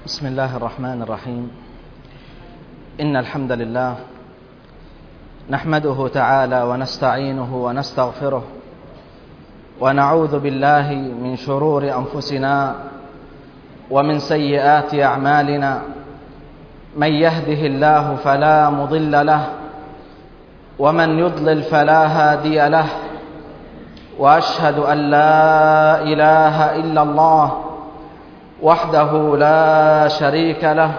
بسم الله الرحمن الرحيم. إن الحمد لله نحمده تعالى ونستعينه ونستغفره ونعوذ بالله من شرور أنفسنا ومن سيئات أعمالنا. من يهده الله فلا مضل له ومن يضلل فلا هادي له، وأشهد أن لا إله إلا الله وحده لا شريك له،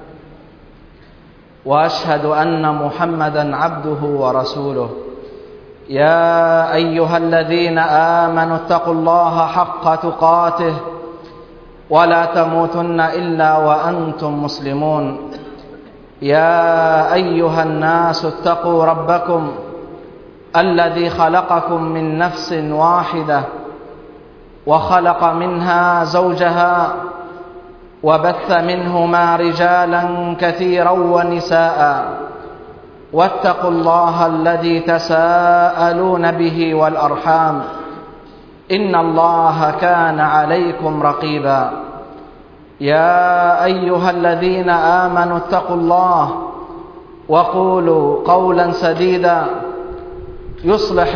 وأشهد أن محمدًا عبده ورسوله. يا أيها الذين آمنوا اتقوا الله حق تقاته ولا تموتن إلا وأنتم مسلمون. يا أيها الناس اتقوا ربكم الذي خلقكم من نفس واحدة وخلق منها زوجها وبث منهما رجالا كثيرا ونساء، واتقوا الله الذي تساءلون به والأرحام إن الله كان عليكم رقيبا. يا أيها الذين آمنوا اتقوا الله وقولوا قولا سديدا يصلح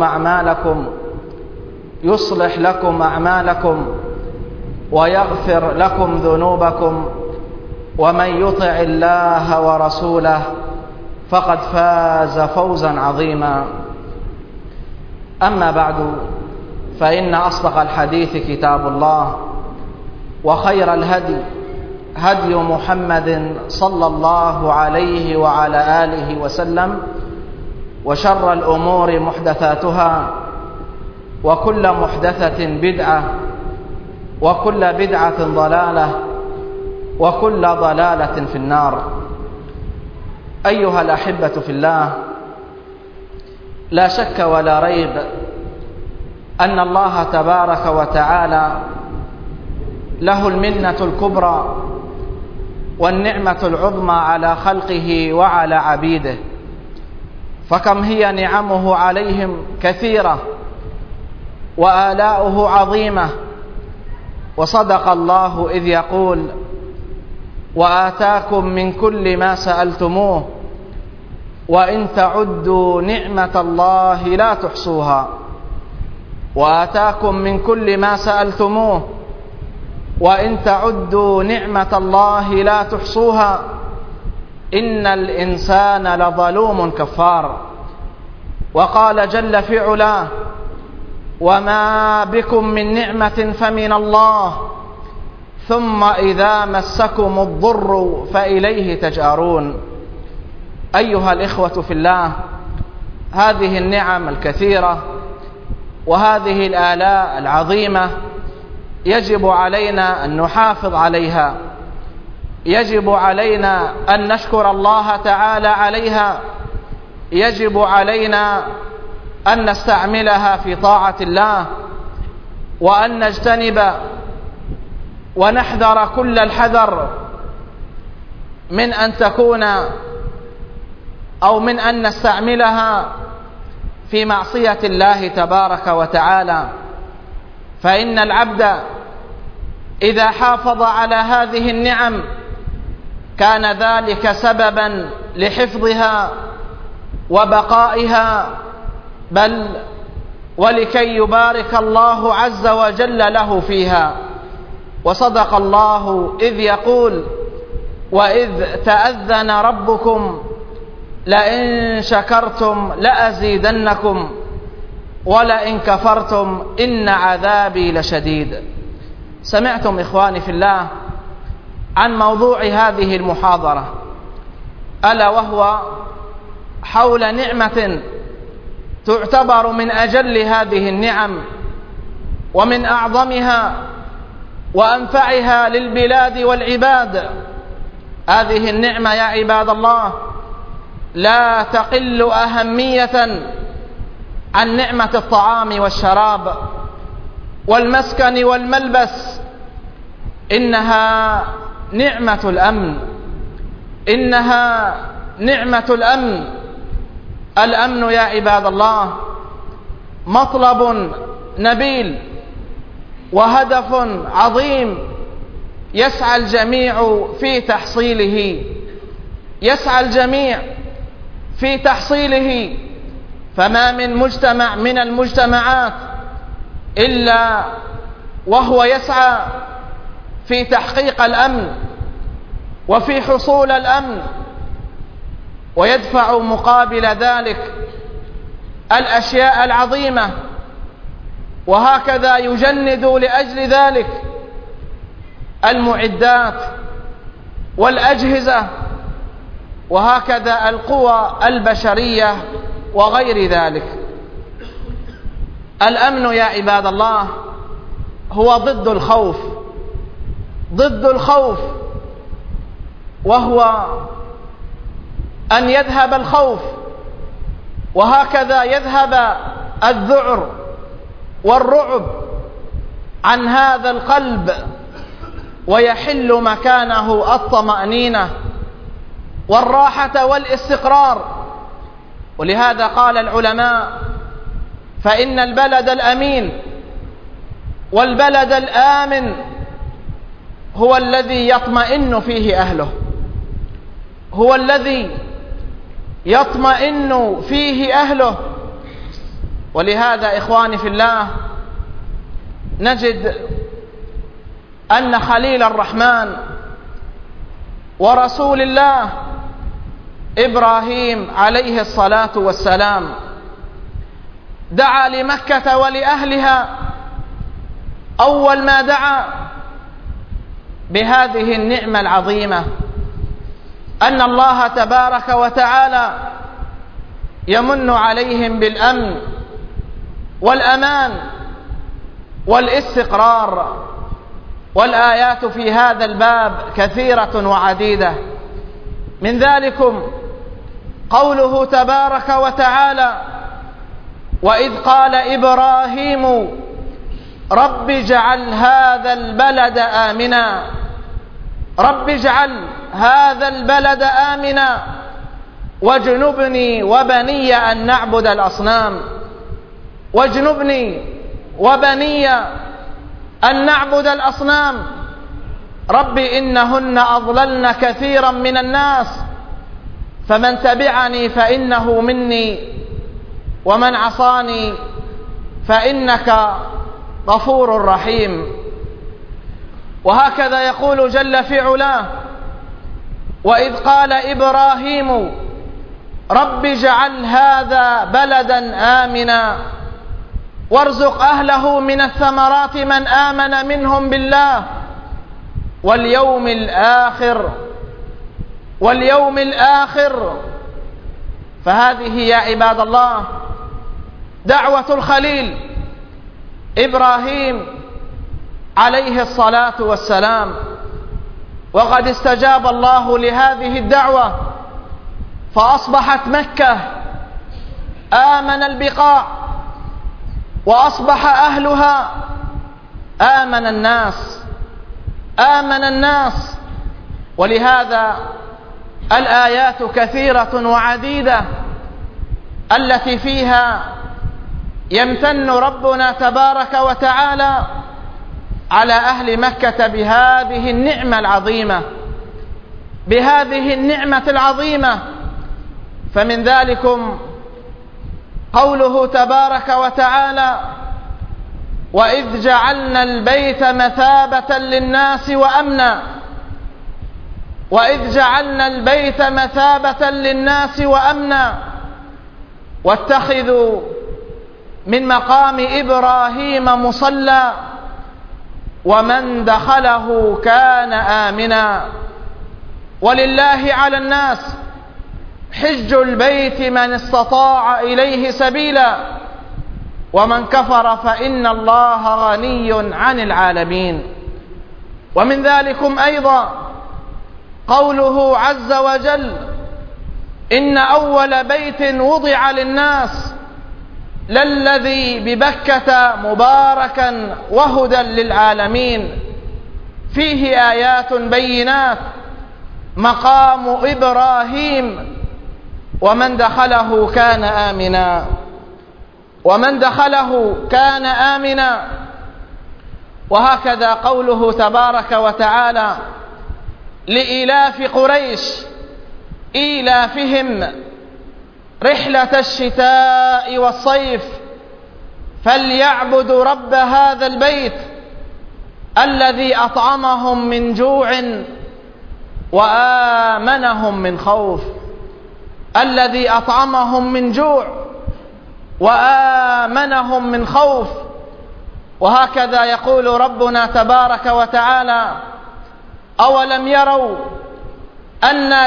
لكم أعمالكم ويغفر لكم ذنوبكم، ومن يطع الله ورسوله فقد فاز فوزا عظيما. أما بعد، فإن أصدق الحديث كتاب الله، وخير الهدي هدي محمد صلى الله عليه وعلى آله وسلم، وشر الأمور محدثاتها، وكل محدثة بدعة، وكل بدعة ضلالة، وكل ضلالة في النار. أيها الأحبة في الله، لا شك ولا ريب أن الله تبارك وتعالى له المنة الكبرى والنعمة العظمى على خلقه وعلى عبيده، فكم هي نعمه عليهم كثيرة وآلاؤه عظيمة. وصدق الله إذ يقول: وآتاكم من كل ما سألتموه وإن تعدوا نعمة الله لا تحصوها. وآتاكم من كل ما سألتموه وإن تعدوا نعمة الله لا تحصوها إن الإنسان لظلوم كفار. وقال جل في علاه: وما بكم من نعمة فمن الله ثم إذا مسكم الضر فإليه تجأرون. أيها الإخوة في الله، هذه النعم الكثيرة وهذه الآلاء العظيمة يجب علينا أن نحافظ عليها، يجب علينا أن نشكر الله تعالى عليها، يجب علينا أن نستعملها في طاعة الله، وأن نجتنب ونحذر كل الحذر من أن تكون أو من أن نستعملها في معصية الله تبارك وتعالى. فإن العبد إذا حافظ على هذه النعم كان ذلك سببا لحفظها وبقائها، بل ولكي يبارك الله عز وجل له فيها. وصدق الله إذ يقول: وإذ تأذن ربكم لئن شكرتم لأزيدنكم ولئن كفرتم إن عذابي لشديد. سمعتم إخواني في الله عن موضوع هذه المحاضرة، ألا وهو حول نعمة تعتبر من أجل هذه النعم ومن أعظمها وأنفعها للبلاد والعباد. هذه النعمة يا عباد الله لا تقل أهمية عن نعمة الطعام والشراب والمسكن والملبس. إنها نعمة الأمن، إنها نعمة الأمن. الأمن يا عباد الله مطلب نبيل وهدف عظيم يسعى الجميع في تحصيله، يسعى الجميع في تحصيله. فما من مجتمع من المجتمعات إلا وهو يسعى في تحقيق الأمن وفي حصول الأمن، ويدفع مقابل ذلك الأشياء العظيمة، وهكذا يجند لأجل ذلك المعدات والأجهزة، وهكذا القوى البشرية وغير ذلك. الأمن يا عباد الله هو ضد الخوف، ضد الخوف، وهو أن يذهب الخوف، وهكذا يذهب الذعر والرعب عن هذا القلب، ويحل مكانه الطمأنينة والراحة والاستقرار. ولهذا قال العلماء: فإن البلد الأمين والبلد الآمن هو الذي يطمئن فيه أهله، هو الذي يطمئن فيه أهله. ولهذا إخواني في الله نجد أن خليل الرحمن ورسول الله إبراهيم عليه الصلاة والسلام دعا لمكة ولأهلها أول ما دعا بهذه النعمة العظيمة، أن الله تبارك وتعالى يمن عليهم بالأمن والأمان والاستقرار. والآيات في هذا الباب كثيرة وعديدة، من ذلكم قوله تبارك وتعالى: وإذ قال إبراهيم رب اجعل هذا البلد آمنا، رب اجعل هذا البلد آمنا واجنبني وبني أن نعبد الأصنام، واجنبني وبني أن نعبد الأصنام. رب إنهن أضللن كثيرا من الناس فمن تبعني فإنه مني ومن عصاني فإنك غفور رحيم. وهكذا يقول جل في علاه: وإذ قال إبراهيم رب اجعل هذا بلدا آمنا وارزق أهله من الثمرات من آمن منهم بالله واليوم الآخر. فهذه يا عباد الله دعوة الخليل إبراهيم عليه الصلاة والسلام، وقد استجاب الله لهذه الدعوة، فأصبحت مكة آمن البقاع، وأصبح أهلها آمن الناس. ولهذا الآيات كثيرة وعديدة التي فيها يمتن ربنا تبارك وتعالى على أهل مكة بهذه النعمة العظيمة. فمن ذلكم قوله تبارك وتعالى: وإذ جعلنا البيت مثابة للناس وأمنا، وإذ جعلنا البيت مثابة للناس وأمنا واتخذوا من مقام إبراهيم مصلى ومن دخله كان آمنا ولله على الناس حج البيت من استطاع إليه سبيلا ومن كفر فإن الله غني عن العالمين. ومن ذلكم أيضا قوله عز وجل: إن أول بيت وضع للناس للذي ببكة مباركا وهدى للعالمين فيه آيات بينات مقام إبراهيم ومن دخله كان آمنا. وهكذا قوله تبارك وتعالى لإيلاف قريش إيلافهم رحلة الشتاء والصيف فليعبدوا رب هذا البيت الذي أطعمهم من جوع وآمنهم من خوف. الذي أطعمهم من جوع وآمنهم من خوف. وهكذا يقول ربنا تبارك وتعالى أولم يروا أنا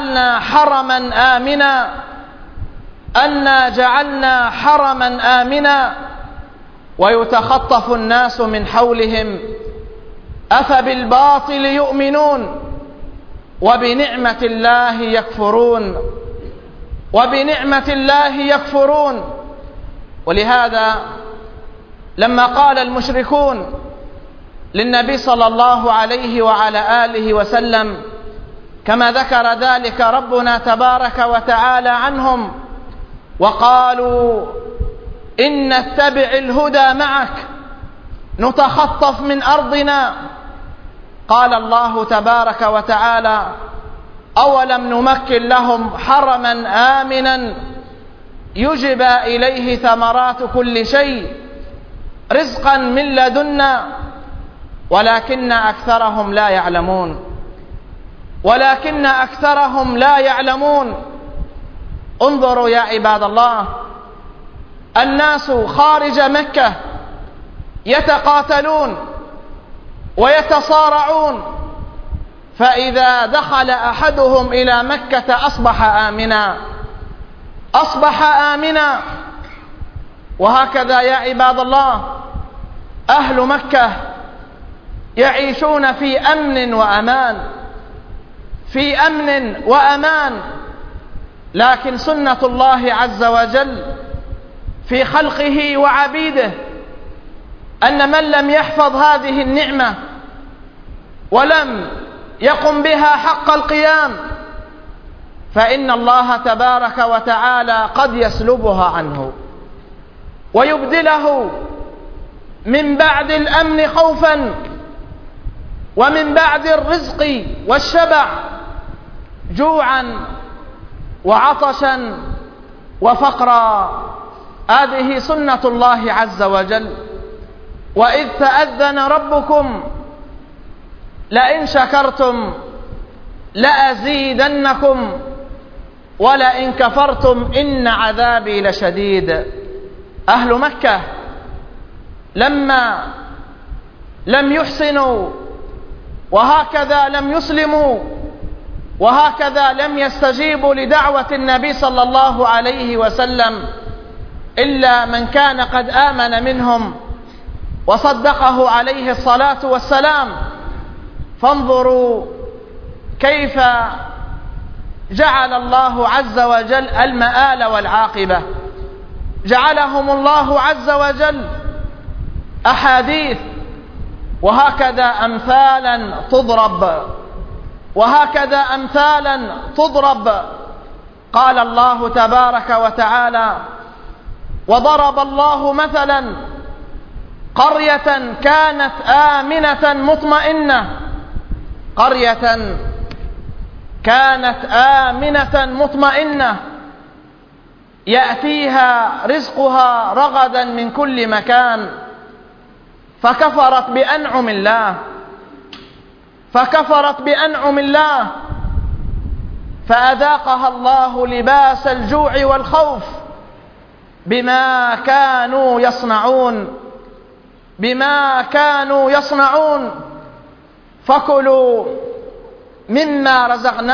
جعلنا حرما آمنا ويتخطف الناس من حولهم أفبالباطل يؤمنون وبنعمة الله يكفرون. ولهذا لما قال المشركون للنبي صلى الله عليه وعلى آله وسلم كما ذكر ذلك ربنا تبارك وتعالى عنهم وقالوا إن نتبع الهدى معك نتخطف من أرضنا، قال الله تبارك وتعالى أولم نمكن لهم حرما آمنا يجبى إليه ثمرات كل شيء رزقا من لدنا ولكن أكثرهم لا يعلمون. انظروا يا عباد الله، الناس خارج مكة يتقاتلون ويتصارعون، فإذا دخل أحدهم إلى مكة أصبح آمنا. وهكذا يا عباد الله أهل مكة يعيشون في أمن وأمان، لكن سنة الله عز وجل في خلقه وعبيده أن من لم يحفظ هذه النعمة ولم يقم بها حق القيام فإن الله تبارك وتعالى قد يسلبها عنه ويبدله من بعد الأمن خوفا ومن بعد الرزق والشبع جوعا وعطشا وفقرا. هذه سنة الله عز وجل. وإذ تأذن ربكم لئن شكرتم لأزيدنكم ولئن كفرتم إن عذابي لشديد. أهل مكة لما لم يحسنوا وهكذا لم يسلموا وهكذا لم يستجيبوا لدعوة النبي صلى الله عليه وسلم إلا من كان قد آمن منهم وصدقه عليه الصلاة والسلام. فانظروا كيف جعل الله عز وجل المآل والعاقبة، جعلهم الله عز وجل أحاديث وهكذا أمثالا تضرب. قال الله تبارك وتعالى وضرب الله مثلا قرية كانت آمنة مطمئنة يأتيها رزقها رغدا من كل مكان فكفرت بأنعم الله فأذاقها الله لباس الجوع والخوف بما كانوا يصنعون فكلوا مما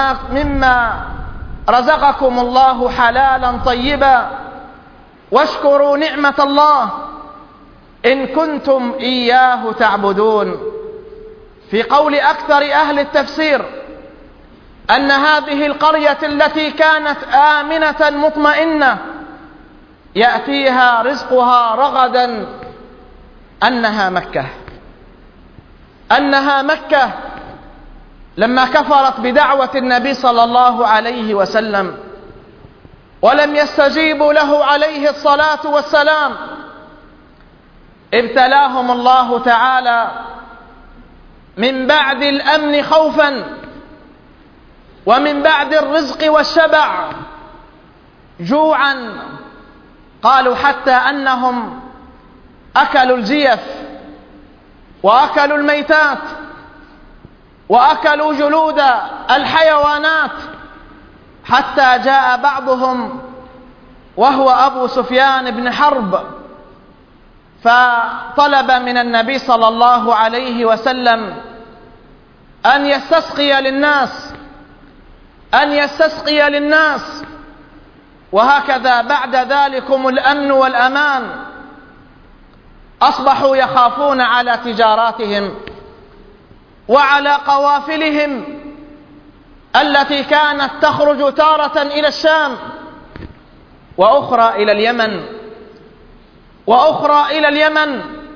رزقكم الله حلالا طيبا واشكروا نعمة الله إن كنتم إياه تعبدون. في قول أكثر أهل التفسير أن هذه القرية التي كانت آمنة مطمئنة يأتيها رزقها رغدا أنها مكة لما كفرت بدعوة النبي صلى الله عليه وسلم ولم يستجيبوا له عليه الصلاة والسلام ابتلاهم الله تعالى من بعد الأمن خوفا، ومن بعد الرزق والشبع جوعا. قالوا حتى أنهم أكلوا الجيف وأكلوا الميتات وأكلوا جلود الحيوانات، حتى جاء بعضهم وهو أبو سفيان بن حرب فطلب من النبي صلى الله عليه وسلم أن يستسقي للناس، وهكذا بعد ذلكم الأمن والأمان أصبحوا يخافون على تجاراتهم وعلى قوافلهم التي كانت تخرج تارة إلى الشام وأخرى إلى اليمن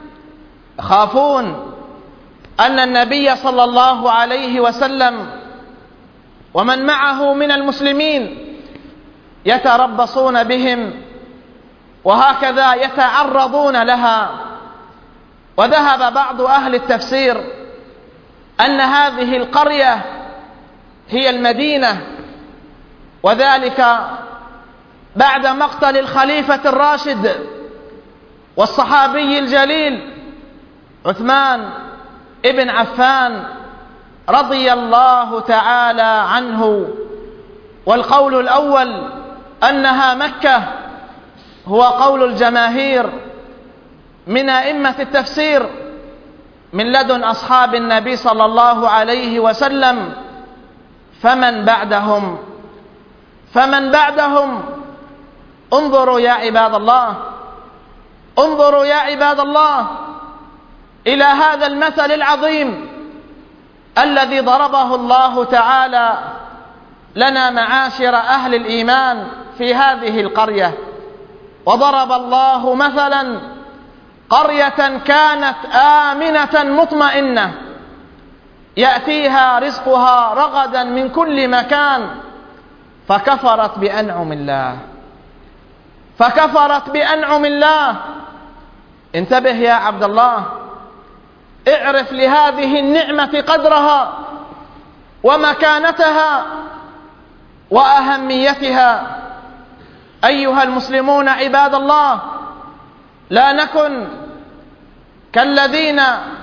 خافون أن النبي صلى الله عليه وسلم ومن معه من المسلمين يتربصون بهم وهكذا يتعرضون لها. وذهب بعض أهل التفسير أن هذه القرية هي المدينة، وذلك بعد مقتل الخليفة الراشد والصحابي الجليل عثمان ابن عفان رضي الله تعالى عنه. والقول الأول أنها مكة هو قول الجماهير من أئمة التفسير من لدن أصحاب النبي صلى الله عليه وسلم. فمن بعدهم انظروا يا عباد الله إلى هذا المثل العظيم الذي ضربه الله تعالى لنا معاشر أهل الإيمان في هذه القرية. وضرب الله مثلا قرية كانت آمنة مطمئنة يأتيها رزقها رغدا من كل مكان فكفرت بأنعم الله. انتبه يا عبد الله، اعرف لهذه النعمة قدرها ومكانتها وأهميتها. أيها المسلمون عباد الله، لا نكن كالذين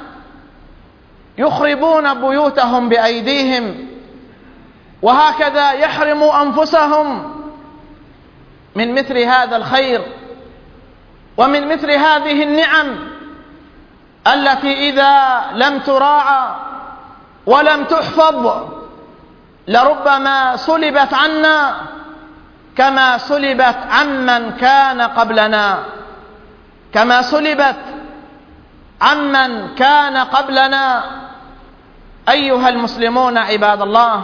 يخربون بيوتهم بأيديهم وهكذا يحرموا أنفسهم من مثل هذا الخير ومن مثل هذه النعم التي إذا لم تراعى ولم تحفظ لربما سلبت عنا كما سلبت عمن كان قبلنا. أيها المسلمون عباد الله،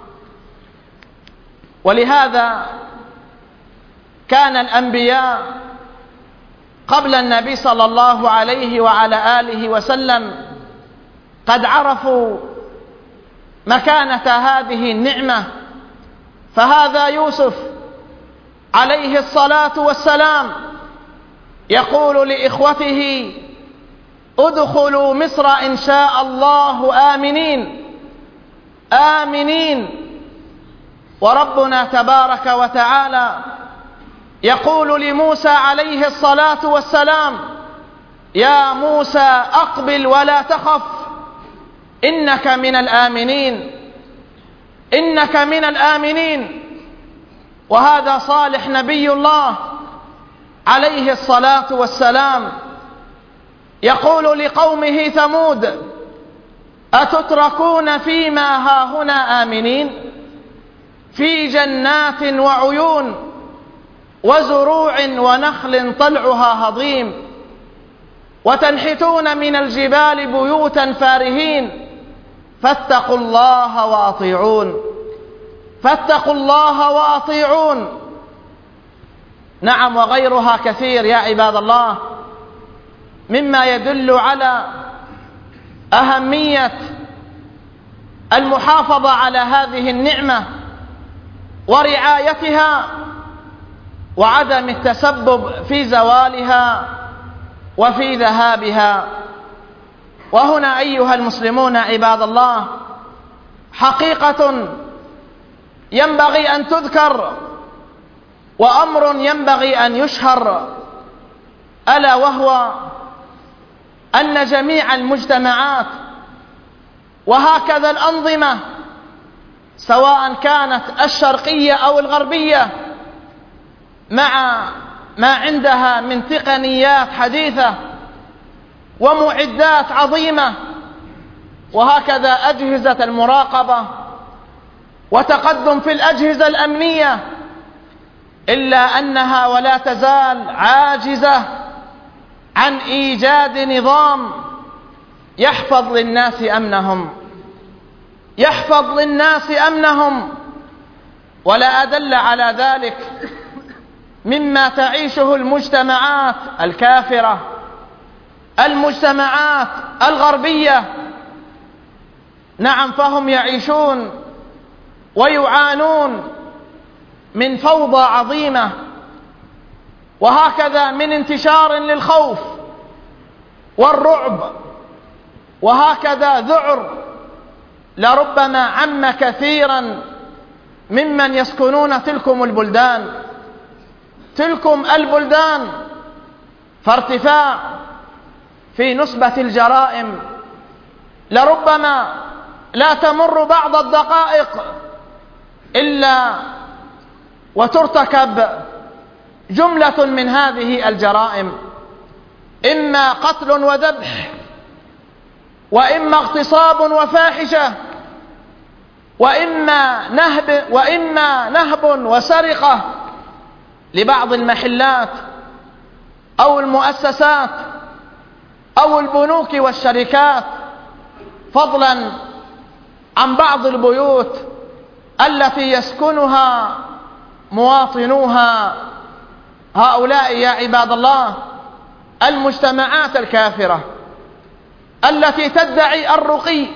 ولهذا كان الأنبياء قبل النبي صلى الله عليه وعلى آله وسلم قد عرفوا مكانة هذه النعمة. فهذا يوسف عليه الصلاة والسلام يقول لإخوته: ادخلوا مصر إن شاء الله آمنين. وربنا تبارك وتعالى يقول لموسى عليه الصلاة والسلام: يا موسى أقبل ولا تخف إنك من الآمنين. وهذا صالح نبي الله عليه الصلاة والسلام يقول لقومه ثمود: أتتركون فيما هاهنا آمنين في جنات وعيون وزروع ونخل طلعها هضيم وتنحتون من الجبال بيوتا فارهين فاتقوا الله وأطيعون. نعم، وغيرها كثير يا عباد الله مما يدل على أهمية المحافظة على هذه النعمة ورعايتها وعدم التسبب في زوالها وفي ذهابها. وهنا أيها المسلمون عباد الله حقيقة ينبغي أن تذكر وأمر ينبغي أن يشهر، ألا وهو أن جميع المجتمعات وهكذا الأنظمة سواء كانت الشرقية أو الغربية مع ما عندها من تقنيات حديثة ومعدات عظيمة وهكذا أجهزة المراقبة وتقدم في الأجهزة الأمنية، إلا أنها ولا تزال عاجزة عن إيجاد نظام يحفظ للناس أمنهم. ولا أدل على ذلك مما تعيشه المجتمعات الكافرة، المجتمعات الغربية. نعم، فهم يعيشون ويعانون من فوضى عظيمة، وهكذا من انتشار للخوف والرعب، وهكذا ذعر لربما عم كثيرا ممن يسكنون تلكم البلدان، فارتفاع في نسبة الجرائم لربما لا تمر بعض الدقائق إلا وترتكب جملة من هذه الجرائم، إما قتل وذبح، وإما اغتصاب وفاحشة، وإما نهب وسرقة لبعض المحلات أو المؤسسات أو البنوك والشركات، فضلا عن بعض البيوت التي يسكنها مواطنوها. هؤلاء يا عباد الله المجتمعات الكافرة التي تدعي الرقي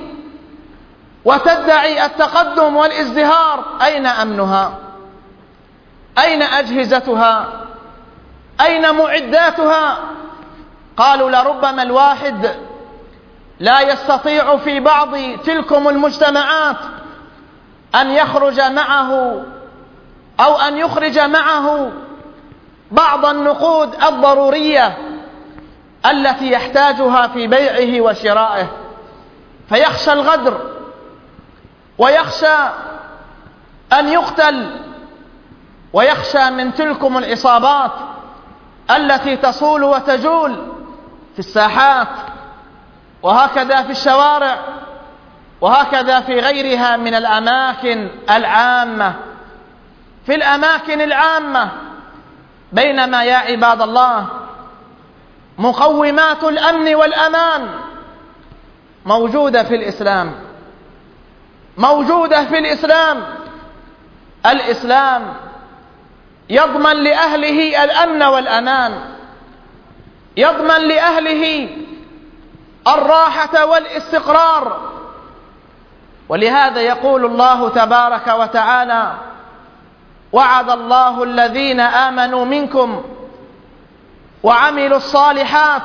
وتدعي التقدم والازدهار، أين أمنها؟ أين أجهزتها؟ أين معداتها؟ قالوا لربما الواحد لا يستطيع في بعض تلكم المجتمعات أن يخرج معه أو أن يخرج معه بعض النقود الضرورية التي يحتاجها في بيعه وشرائه، فيخشى الغدر ويخشى أن يقتل، ويخشى من تلكم العصابات التي تصول وتجول في الساحات وهكذا في الشوارع وهكذا في غيرها من الأماكن العامة، في الأماكن العامة. بينما يا عباد الله مقومات الأمن والأمان موجودة في الإسلام، موجودة في الإسلام. الإسلام يضمن لأهله الأمن والأمان، يضمن لأهله الراحة والاستقرار. ولهذا يقول الله تبارك وتعالى: وعد الله الذين آمنوا منكم وعملوا الصالحات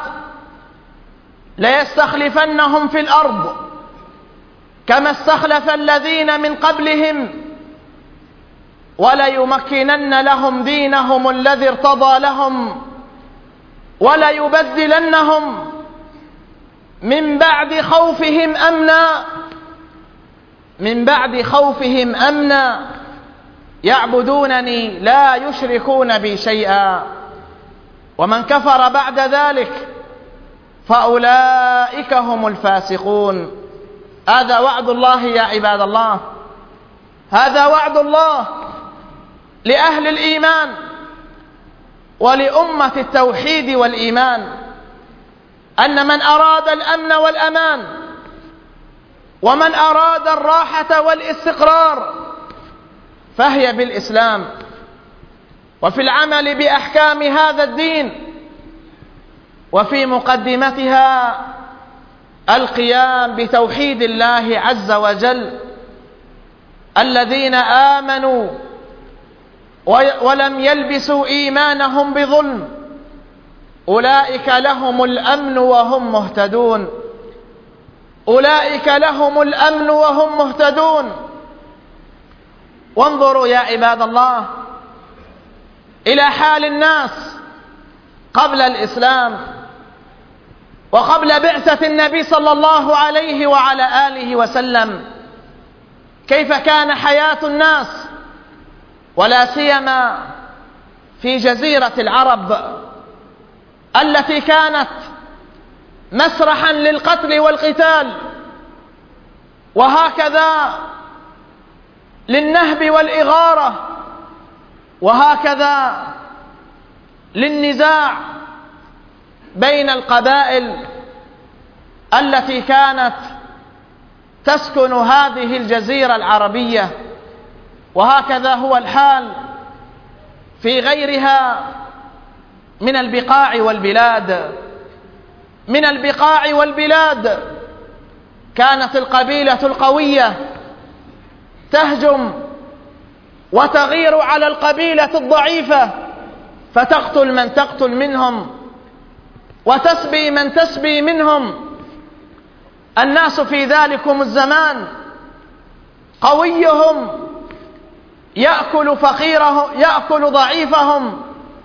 ليستخلفنهم في الأرض كما استخلف الذين من قبلهم وليمكنن لهم دينهم الذي ارتضى لهم وليبدلنهم من بعد خوفهم أمنا يعبدونني لا يشركون بي شيئا ومن كفر بعد ذلك فأولئك هم الفاسقون. هذا وعد الله يا عباد الله، هذا وعد الله لأهل الإيمان ولأمة التوحيد والإيمان، أن من أراد الأمن والأمان ومن أراد الراحة والاستقرار فهي بالإسلام وفي العمل بأحكام هذا الدين، وفي مقدمتها القيام بتوحيد الله عز وجل. الذين آمنوا ولم يلبسوا إيمانهم بظلم أولئك لهم الأمن وهم مهتدون. أولئك لهم الأمن وهم مهتدون. وانظروا يا عباد الله إلى حال الناس قبل الإسلام وقبل بعثة النبي صلى الله عليه وعلى آله وسلم، كيف كان حياة الناس، ولا سيما في جزيرة العرب التي كانت مسرحا للقتل والقتال، وهكذا للنهب والإغارة، وهكذا للنزاع بين القبائل التي كانت تسكن هذه الجزيرة العربية. وهكذا هو الحال في غيرها من البقاع والبلاد. من البقاع والبلاد كانت القبيلة القوية تهجم وتغير على القبيلة الضعيفة، فتقتل من تقتل منهم وتسبي من تسبي منهم. الناس في ذلكم الزمان قويهم يأكل فقيره، يأكل ضعيفهم،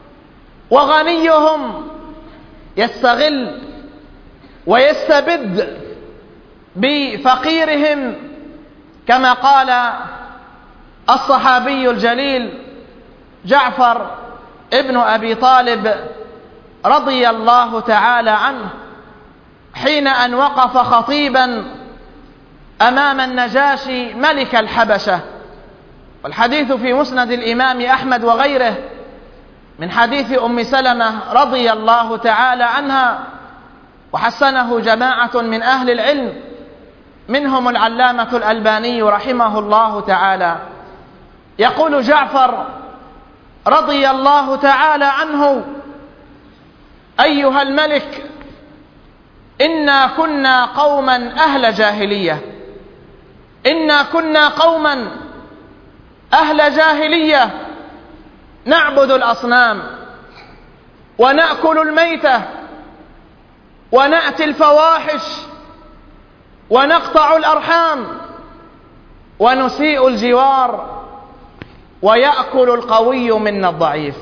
وغنيهم يستغل ويستبد بفقيرهم، كما قال الصحابي الجليل جعفر ابن أبي طالب رضي الله تعالى عنه حين أن وقف خطيبا أمام النجاشي ملك الحبشة، والحديث في مسند الإمام أحمد وغيره من حديث أم سلمة رضي الله تعالى عنها، وحسنه جماعة من أهل العلم منهم العلامة الألباني رحمه الله تعالى. يقول جعفر رضي الله تعالى عنه: أيها الملك، إنا كنا قوما أهل جاهلية، إنا كنا قوما أهل جاهلية نعبد الأصنام ونأكل الميتة ونأتي الفواحش ونقطع الأرحام ونسيء الجوار، ويأكل القوي منا الضعيف،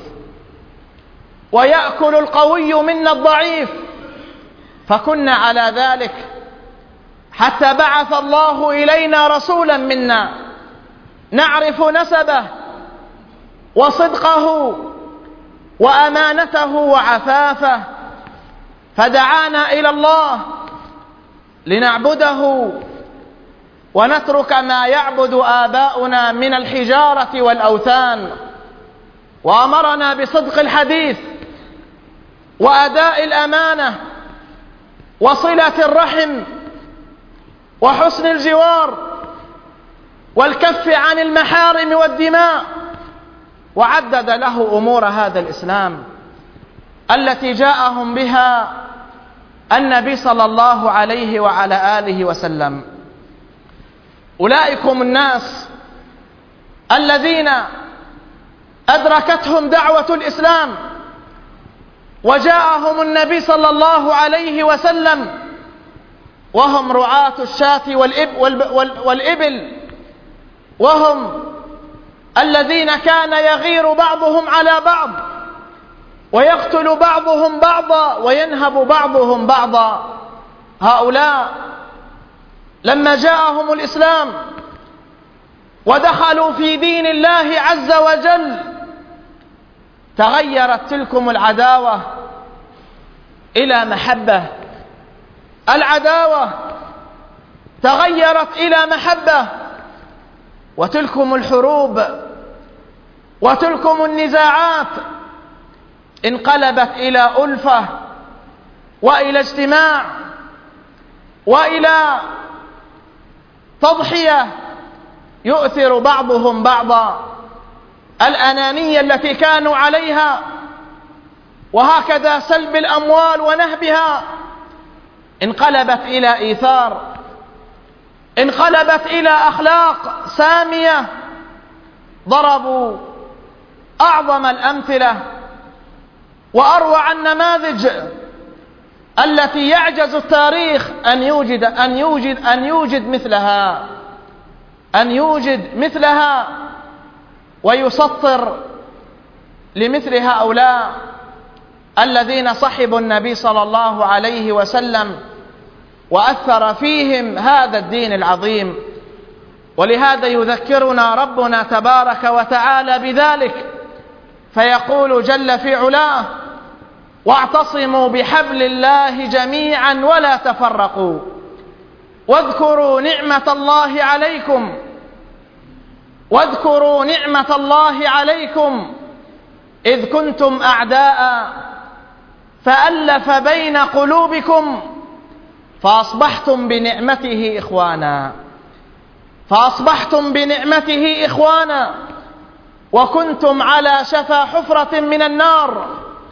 ويأكل القوي منا الضعيف. فكنا على ذلك حتى بعث الله إلينا رسولا منا نعرف نسبه وصدقه وأمانته وعفافه، فدعانا إلى الله لنعبده ونترك ما يعبد آباؤنا من الحجارة والأوثان، وأمرنا بصدق الحديث وأداء الأمانة وصلة الرحم وحسن الجوار والكف عن المحارم والدماء، وعدد له أمور هذا الإسلام التي جاءهم بها النبي صلى الله عليه وعلى آله وسلم. أولئكم الناس الذين أدركتهم دعوة الإسلام وجاءهم النبي صلى الله عليه وسلم وهم رعاة الشاة والإبل، وهم الذين كان يغير بعضهم على بعض ويقتل بعضهم بعضا وينهب بعضهم بعضا. هؤلاء لما جاءهم الإسلام ودخلوا في دين الله عز وجل تغيرت تلكم العداوة إلى محبة، العداوة تغيرت إلى محبة، وتلكم الحروب وتلكم النزاعات انقلبت إلى ألفة وإلى اجتماع وإلى تضحية يؤثر بعضهم بعضا. الأنانية التي كانوا عليها، وهكذا سلب الأموال ونهبها، انقلبت إلى إيثار، انقلبت إلى أخلاق سامية. ضربوا أعظم الأمثلة وأروع النماذج التي يعجز التاريخ أن يوجد مثلها ويسطر لمثل هؤلاء الذين صحبوا النبي صلى الله عليه وسلم وأثر فيهم هذا الدين العظيم. ولهذا يذكرنا ربنا تبارك وتعالى بذلك، فيقول جل في علاه: واعتصموا بحبل الله جميعا ولا تفرقوا واذكروا نعمة الله عليكم إذ كنتم أعداء فألف بين قلوبكم فأصبحتم بنعمته إخوانا وكنتم على شفا حفرة من النار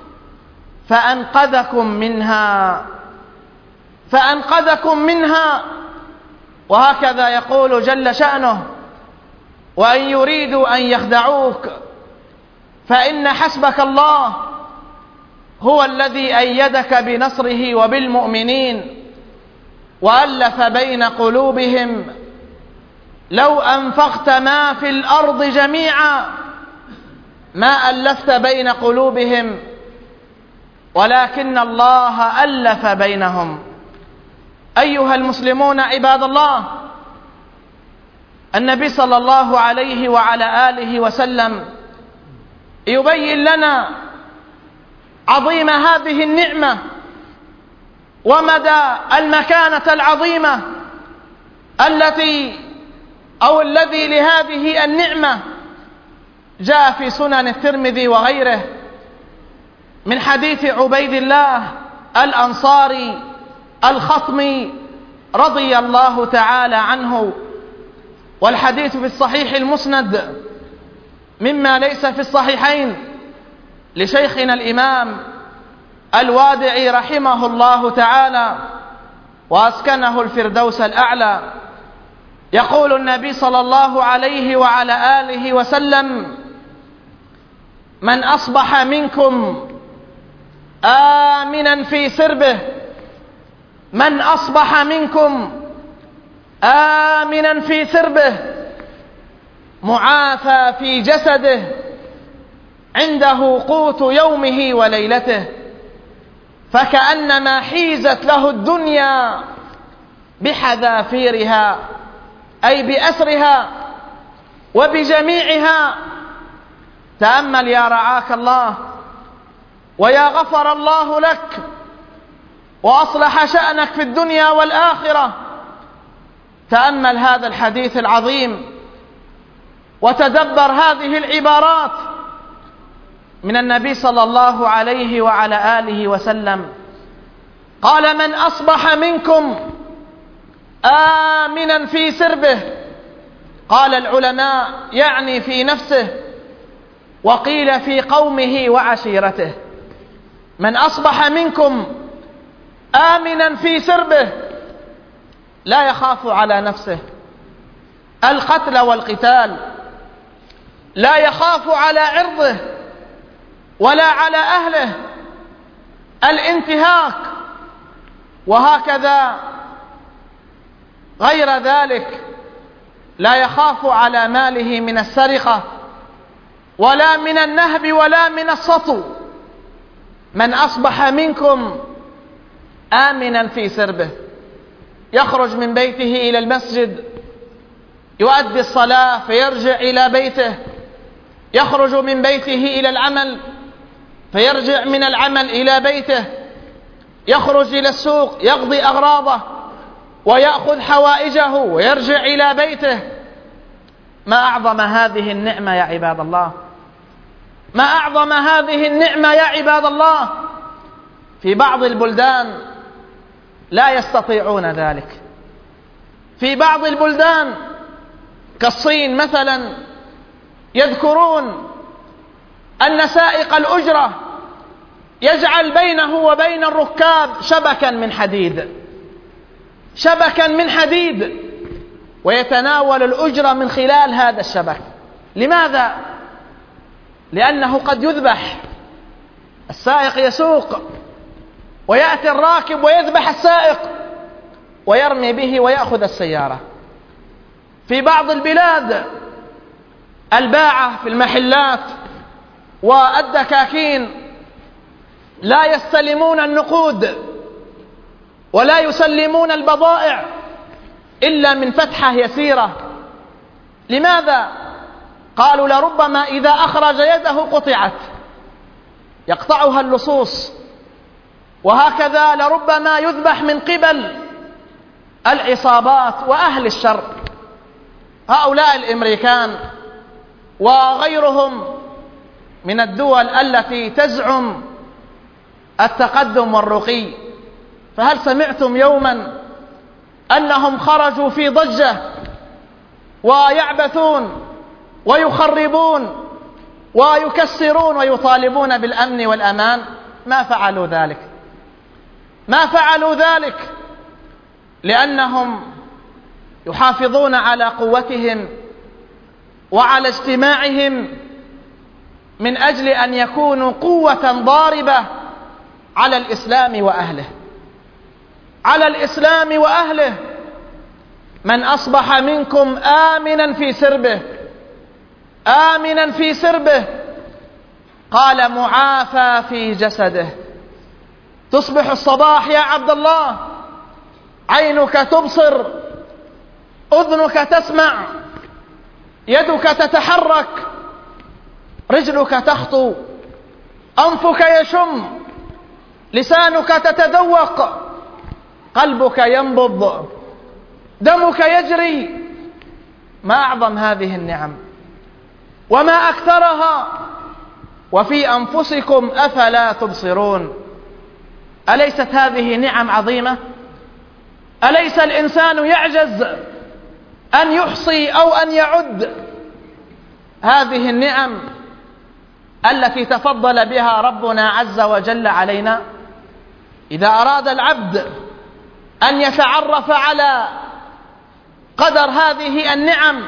فأنقذكم منها. وهكذا يقول جل شأنه: وإن يريدوا أن يخدعوك فإن حسبك الله هو الذي أيدك بنصره وبالمؤمنين وألف بين قلوبهم لو أنفقت ما في الأرض جميعا ما ألفت بين قلوبهم ولكن الله ألف بينهم. أيها المسلمون عباد الله، النبي صلى الله عليه وعلى آله وسلم يبين لنا عظيم هذه النعمة ومدى المكانة العظيمة الذي لهذه النعمة. جاء في سنن الترمذي وغيره من حديث عبيد الله الأنصاري الخطمي رضي الله تعالى عنه، والحديث في الصحيح المسند مما ليس في الصحيحين لشيخنا الإمام الوادعي رحمه الله تعالى وأسكنه الفردوس الأعلى. يقول النبي صلى الله عليه وعلى آله وسلم: من أصبح منكم آمنا في سربه معافى في جسده عنده قوت يومه وليلته فكأنما حيزت له الدنيا بحذافيرها أي بأسرها وبجميعها. تأمل يا رعاك الله ويا غفر الله لك وأصلح شأنك في الدنيا والآخرة. تأمل هذا الحديث العظيم وتدبر هذه العبارات من النبي صلى الله عليه وعلى آله وسلم. قال: من أصبح منكم آمنا في سربه. قال العلماء يعني في نفسه، وقيل في قومه وعشيرته. من أصبح منكم آمنا في سربه لا يخاف على نفسه القتل والقتال، لا يخاف على عرضه ولا على أهله الانتهاك، وهكذا غير ذلك لا يخاف على ماله من السرقة ولا من النهب ولا من السطو. من أصبح منكم آمنا في سربه يخرج من بيته إلى المسجد يؤدي الصلاة فيرجع إلى بيته، يخرج من بيته إلى العمل فيرجع من العمل إلى بيته، يخرج إلى السوق يقضي أغراضه ويأخذ حوائجه ويرجع إلى بيته. ما أعظم هذه النعمة يا عباد الله، ما أعظم هذه النعمة يا عباد الله. في بعض البلدان لا يستطيعون ذلك، في بعض البلدان كالصين مثلا يذكرون أن سائق الأجرة يجعل بينه وبين الركاب شبكا من حديد ويتناول الأجرة من خلال هذا الشبك. لماذا؟ لأنه قد يذبح السائق يسوق ويأتي الراكب ويذبح السائق ويرمي به ويأخذ السيارة. في بعض البلاد الباعة في المحلات والدكاكين لا يستلمون النقود ولا يسلمون البضائع إلا من فتحة يسيرة. لماذا؟ قالوا لربما إذا أخرج يده قطعت، يقطعها اللصوص، وهكذا لربما يذبح من قبل العصابات وأهل الشر. هؤلاء الأمريكان وغيرهم من الدول التي تزعم التقدم والرقي، فهل سمعتم يوما أنهم خرجوا في ضجة ويعبثون ويخربون ويكسرون ويطالبون بالأمن والأمان؟ ما فعلوا ذلك، ما فعلوا ذلك لأنهم يحافظون على قوتهم وعلى اجتماعهم من أجل أن يكونوا قوة ضاربة على الإسلام وأهله، على الإسلام وأهله. من أصبح منكم آمنا في سربه، آمنا في سربه، قال معافى في جسده. تصبح الصباح يا عبد الله عينك تبصر، أذنك تسمع، يدك تتحرك، رجلك تخطو، أنفك يشم، لسانك تتذوق، قلبك ينبض، دمك يجري. ما أعظم هذه النعم وما أكثرها. وفي أنفسكم أفلا تبصرون. أليست هذه نعم عظيمة؟ أليس الإنسان يعجز أن يحصي أو أن يعد هذه النعم التي تفضل بها ربنا عز وجل علينا؟ إذا أراد العبد أن يتعرف على قدر هذه النعم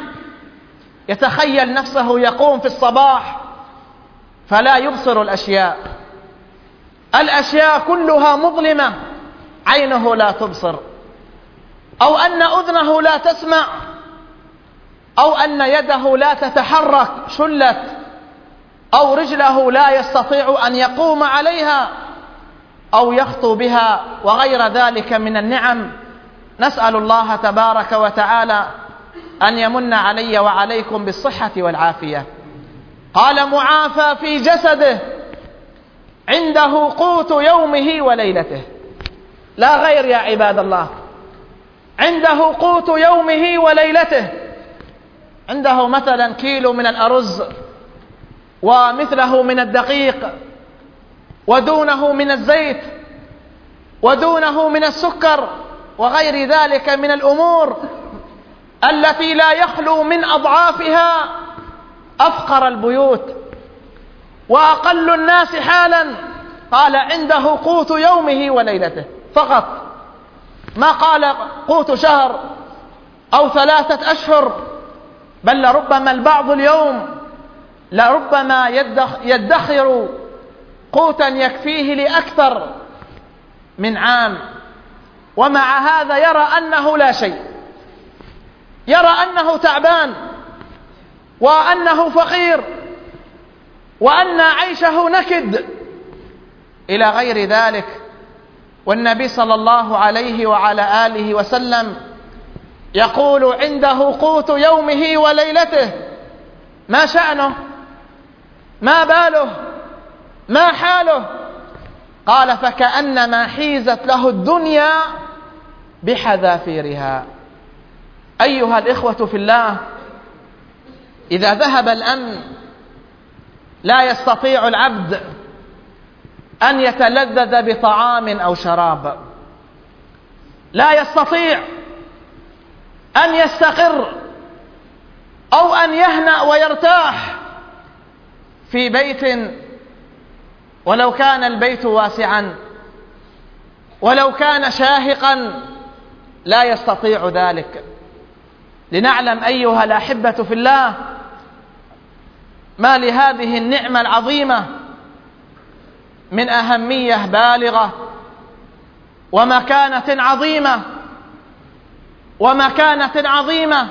يتخيل نفسه يقوم في الصباح فلا يبصر الأشياء، الأشياء كلها مظلمة، عينه لا تبصر، أو أن أذنه لا تسمع، أو أن يده لا تتحرك شلت، أو رجله لا يستطيع أن يقوم عليها أو يخطو بها، وغير ذلك من النعم. نسأل الله تبارك وتعالى أن يمن علي وعليكم بالصحة والعافية. قال معافى في جسده عنده قوت يومه وليلته، لا غير يا عباد الله، عنده قوت يومه وليلته. عنده مثلا كيلو من الأرز ومثله من الدقيق ودونه من الزيت ودونه من السكر وغير ذلك من الأمور التي لا يخلو من أضعافها أفقر البيوت وأقل الناس حالا. قال عنده قوت يومه وليلته فقط، ما قال قوت شهر أو 3 أشهر، بل لربما البعض اليوم لربما يدخر قوتا يكفيه لأكثر من عام، ومع هذا يرى أنه لا شيء، يرى أنه تعبان وأنه فقير وأن عيشه نكد إلى غير ذلك. والنبي صلى الله عليه وعلى آله وسلم يقول عنده قوت يومه وليلته. ما شأنه؟ ما باله؟ ما حاله؟ قال فكأنما حيزت له الدنيا بحذافيرها. أيها الإخوة في الله، إذا ذهب الأمن لا يستطيع العبد أن يتلذذ بطعام أو شراب، لا يستطيع أن يستقر أو أن يهنأ ويرتاح في بيت، ولو كان البيت واسعا ولو كان شاهقا لا يستطيع ذلك. لنعلم أيها الأحبة في الله ما لهذه النعمة العظيمة من أهمية بالغة ومكانة عظيمة،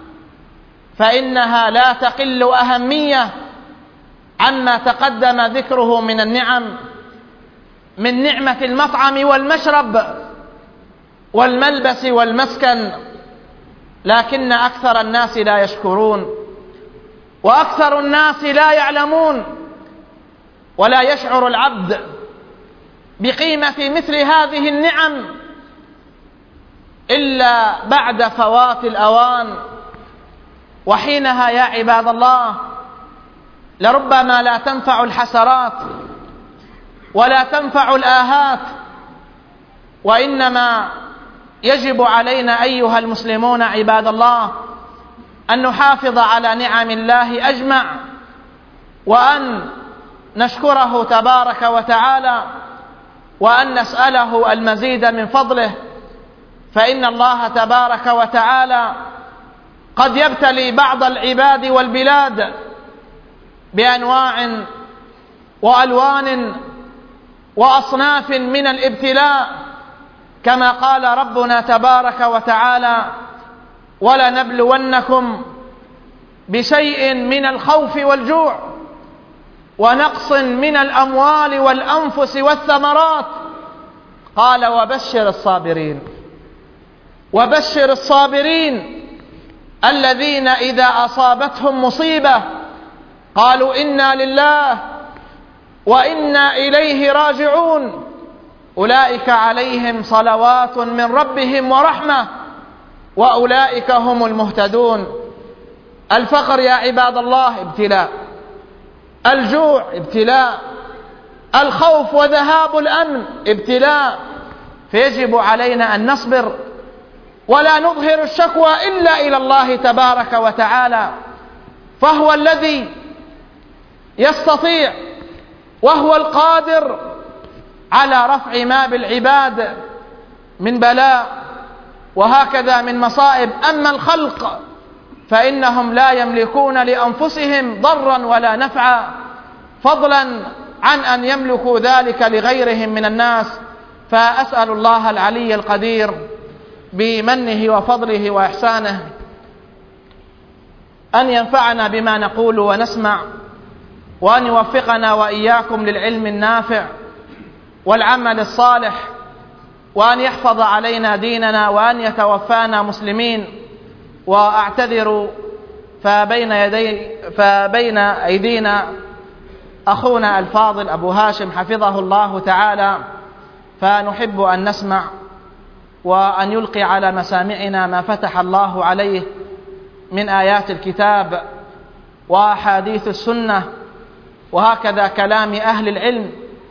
فإنها لا تقل أهمية عما تقدم ذكره من النعم، من نعمة المطعم والمشرب والملبس والمسكن، لكن أكثر الناس لا يشكرون، وأكثر الناس لا يعلمون، ولا يشعر العبد بقيمة مثل هذه النعم إلا بعد فوات الأوان. وحينها يا عباد الله لربما لا تنفع الحسرات ولا تنفع الآهات، وإنما يجب علينا أيها المسلمون عباد الله أن نحافظ على نعم الله أجمع، وأن نشكره تبارك وتعالى، وأن نسأله المزيد من فضله، فإن الله تبارك وتعالى قد يبتلي بعض العباد والبلاد بأنواع وألوان وأصناف من الابتلاء، كما قال ربنا تبارك وتعالى: ولنبلونكم بشيء من الخوف والجوع ونقص من الأموال والأنفس والثمرات. قال: وبشر الصابرين الذين إذا أصابتهم مصيبة قالوا إنا لله وإنا إليه راجعون أولئك عليهم صلوات من ربهم ورحمة وأولئك هم المهتدون. الفقر يا عباد الله ابتلاء، الجوع ابتلاء، الخوف وذهاب الأمن ابتلاء، فيجب علينا أن نصبر ولا نظهر الشكوى إلا إلى الله تبارك وتعالى، فهو الذي يستطيع وهو القادر على رفع ما بالعباد من بلاء وهكذا من مصائب. أما الخلق فإنهم لا يملكون لأنفسهم ضرا ولا نفعا، فضلا عن أن يملكوا ذلك لغيرهم من الناس. فأسأل الله العلي القدير بمنه وفضله وإحسانه أن ينفعنا بما نقول ونسمع، وأن يوفقنا وإياكم للعلم النافع والعمل الصالح، وأن يحفظ علينا ديننا، وأن يتوفانا مسلمين. وأعتذر فبين أيدينا أخونا الفاضل أبو هاشم حفظه الله تعالى، فنحب أن نسمع وأن يلقي على مسامعنا ما فتح الله عليه من آيات الكتاب وأحاديث السنة، وهكذا كلام أهل العلم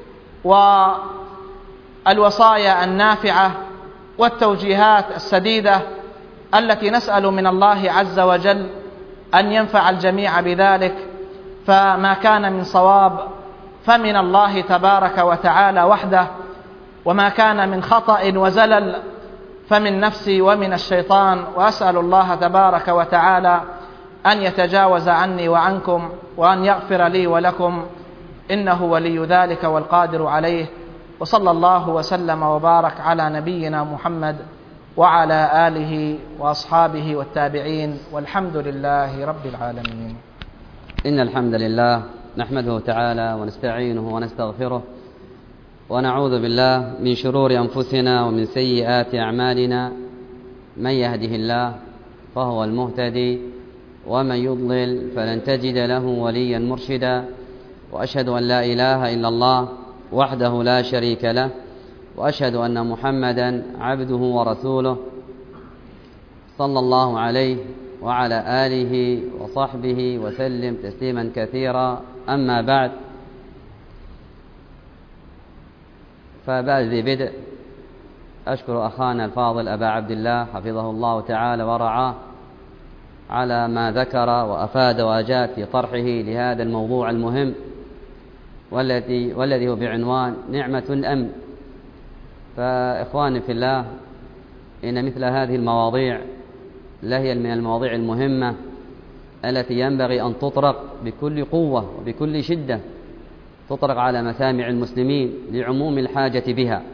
والوصايا النافعة والتوجيهات السديدة التي نسأل من الله عز وجل أن ينفع الجميع بذلك. فما كان من صواب فمن الله تبارك وتعالى وحده، وما كان من خطأ وزلل فمن نفسي ومن الشيطان. وأسأل الله تبارك وتعالى أن يتجاوز عني وعنكم، وأن يغفر لي ولكم، إنه ولي ذلك والقادر عليه. وصلى الله وسلم وبارك على نبينا محمد وعلى آله وأصحابه والتابعين، والحمد لله رب العالمين. إن الحمد لله نحمده تعالى ونستعينه ونستغفره، ونعوذ بالله من شرور أنفسنا ومن سيئات أعمالنا. من يهده الله فهو المهتدي، ومن يضلل فلن تجد له وليا مرشدا. وأشهد أن لا إله إلا الله وحده لا شريك له، وأشهد أن محمدا عبده ورسوله صلى الله عليه وعلى آله وصحبه وسلم تسليما كثيرا. أما بعد، فبعد ذي بدء أشكر أخانا الفاضل أبا عبد الله حفظه الله تعالى ورعاه على ما ذكر وأفاد وأجاد في طرحه لهذا الموضوع المهم، والذي هو بعنوان نعمة الأمن. فإخواني في الله، إن مثل هذه المواضيع لهي من المواضيع المهمة التي ينبغي أن تطرق بكل قوة وبكل شدة، تطرق على مسامع المسلمين لعموم الحاجة بها.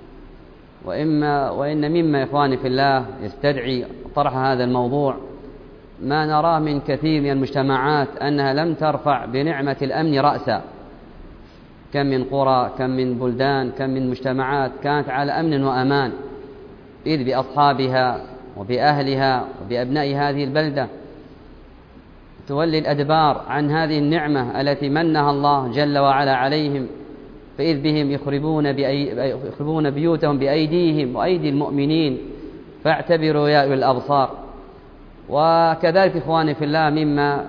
وإن مما إخواني في الله يستدعي طرح هذا الموضوع ما نراه من كثير من المجتمعات أنها لم ترفع بنعمة الأمن رأسا. كم من قرى، كم من بلدان، كم من مجتمعات كانت على أمن وأمان، إذ بأصحابها وبأهلها وبأبناء هذه البلدة تولي الأدبار عن هذه النعمة التي منها الله جل وعلا عليهم، فإذ بهم يخربون بيوتهم بأيديهم وأيدي المؤمنين، فاعتبروا يا أولي الأبصار. وكذلك إخواني في الله مما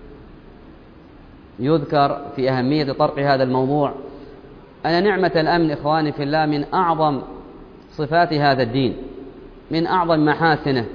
يذكر في أهمية طرق هذا الموضوع أن نعمة الأمن إخواني في الله من أعظم صفات هذا الدين، من أعظم محاسنه.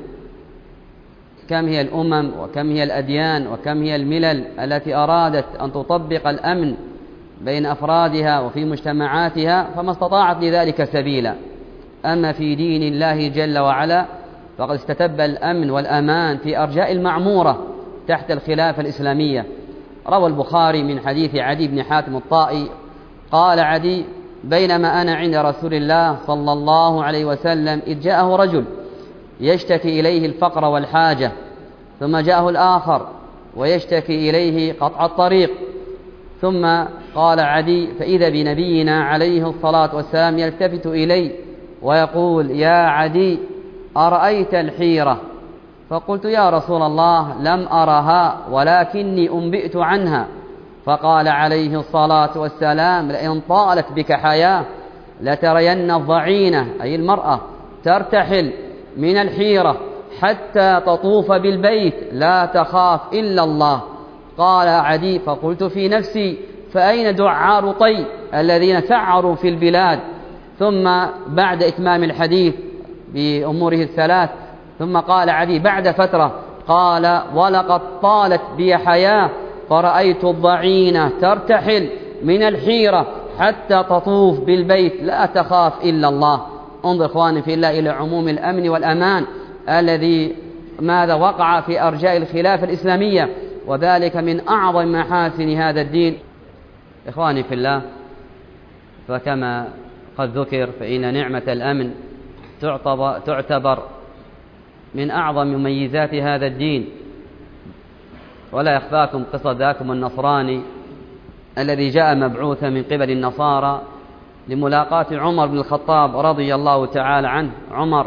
كم هي الأمم وكم هي الأديان وكم هي الملل التي أرادت أن تطبق الأمن بين أفرادها وفي مجتمعاتها فما استطاعت لذلك سبيلا. أما في دين الله جل وعلا فقد استتب الأمن والأمان في أرجاء المعمورة تحت الخلافة الإسلامية. روى البخاري من حديث عدي بن حاتم الطائي قال عدي: بينما أنا عند رسول الله صلى الله عليه وسلم إذ جاءه رجل يشتكي إليه الفقر والحاجة، ثم جاءه الآخر ويشتكي إليه قطع الطريق، ثم قال عدي: فإذا بنبينا عليه الصلاة والسلام يلتفت إلي ويقول: يا عدي أرأيت الحيرة؟ فقلت: يا رسول الله لم أرها ولكني أنبئت عنها. فقال عليه الصلاة والسلام: لئن طالت بك حياة لترين الضعينة أي المرأة ترتحل من الحيرة حتى تطوف بالبيت لا تخاف إلا الله. قال عدي: فقلت في نفسي: فأين دعار طي الذين سعروا في البلاد؟ ثم بعد إتمام الحديث بأموره الثلاث ثم قال عدي بعد فترة قال: ولقد طالت بي حياة فرأيت الضعينة ترتحل من الحيرة حتى تطوف بالبيت لا تخاف إلا الله. انظر إخواني في الله إلى عموم الأمن والأمان الذي ماذا وقع في أرجاء الخلافة الإسلامية، وذلك من أعظم محاسن هذا الدين. إخواني في الله، فكما قد ذكر فإن نعمة الأمن تعتبر من أعظم مميزات هذا الدين. ولا يخفاكم قصة ذاكم النصراني الذي جاء مبعوثا من قبل النصارى لملاقاة عمر بن الخطاب رضي الله تعالى عنه. عمر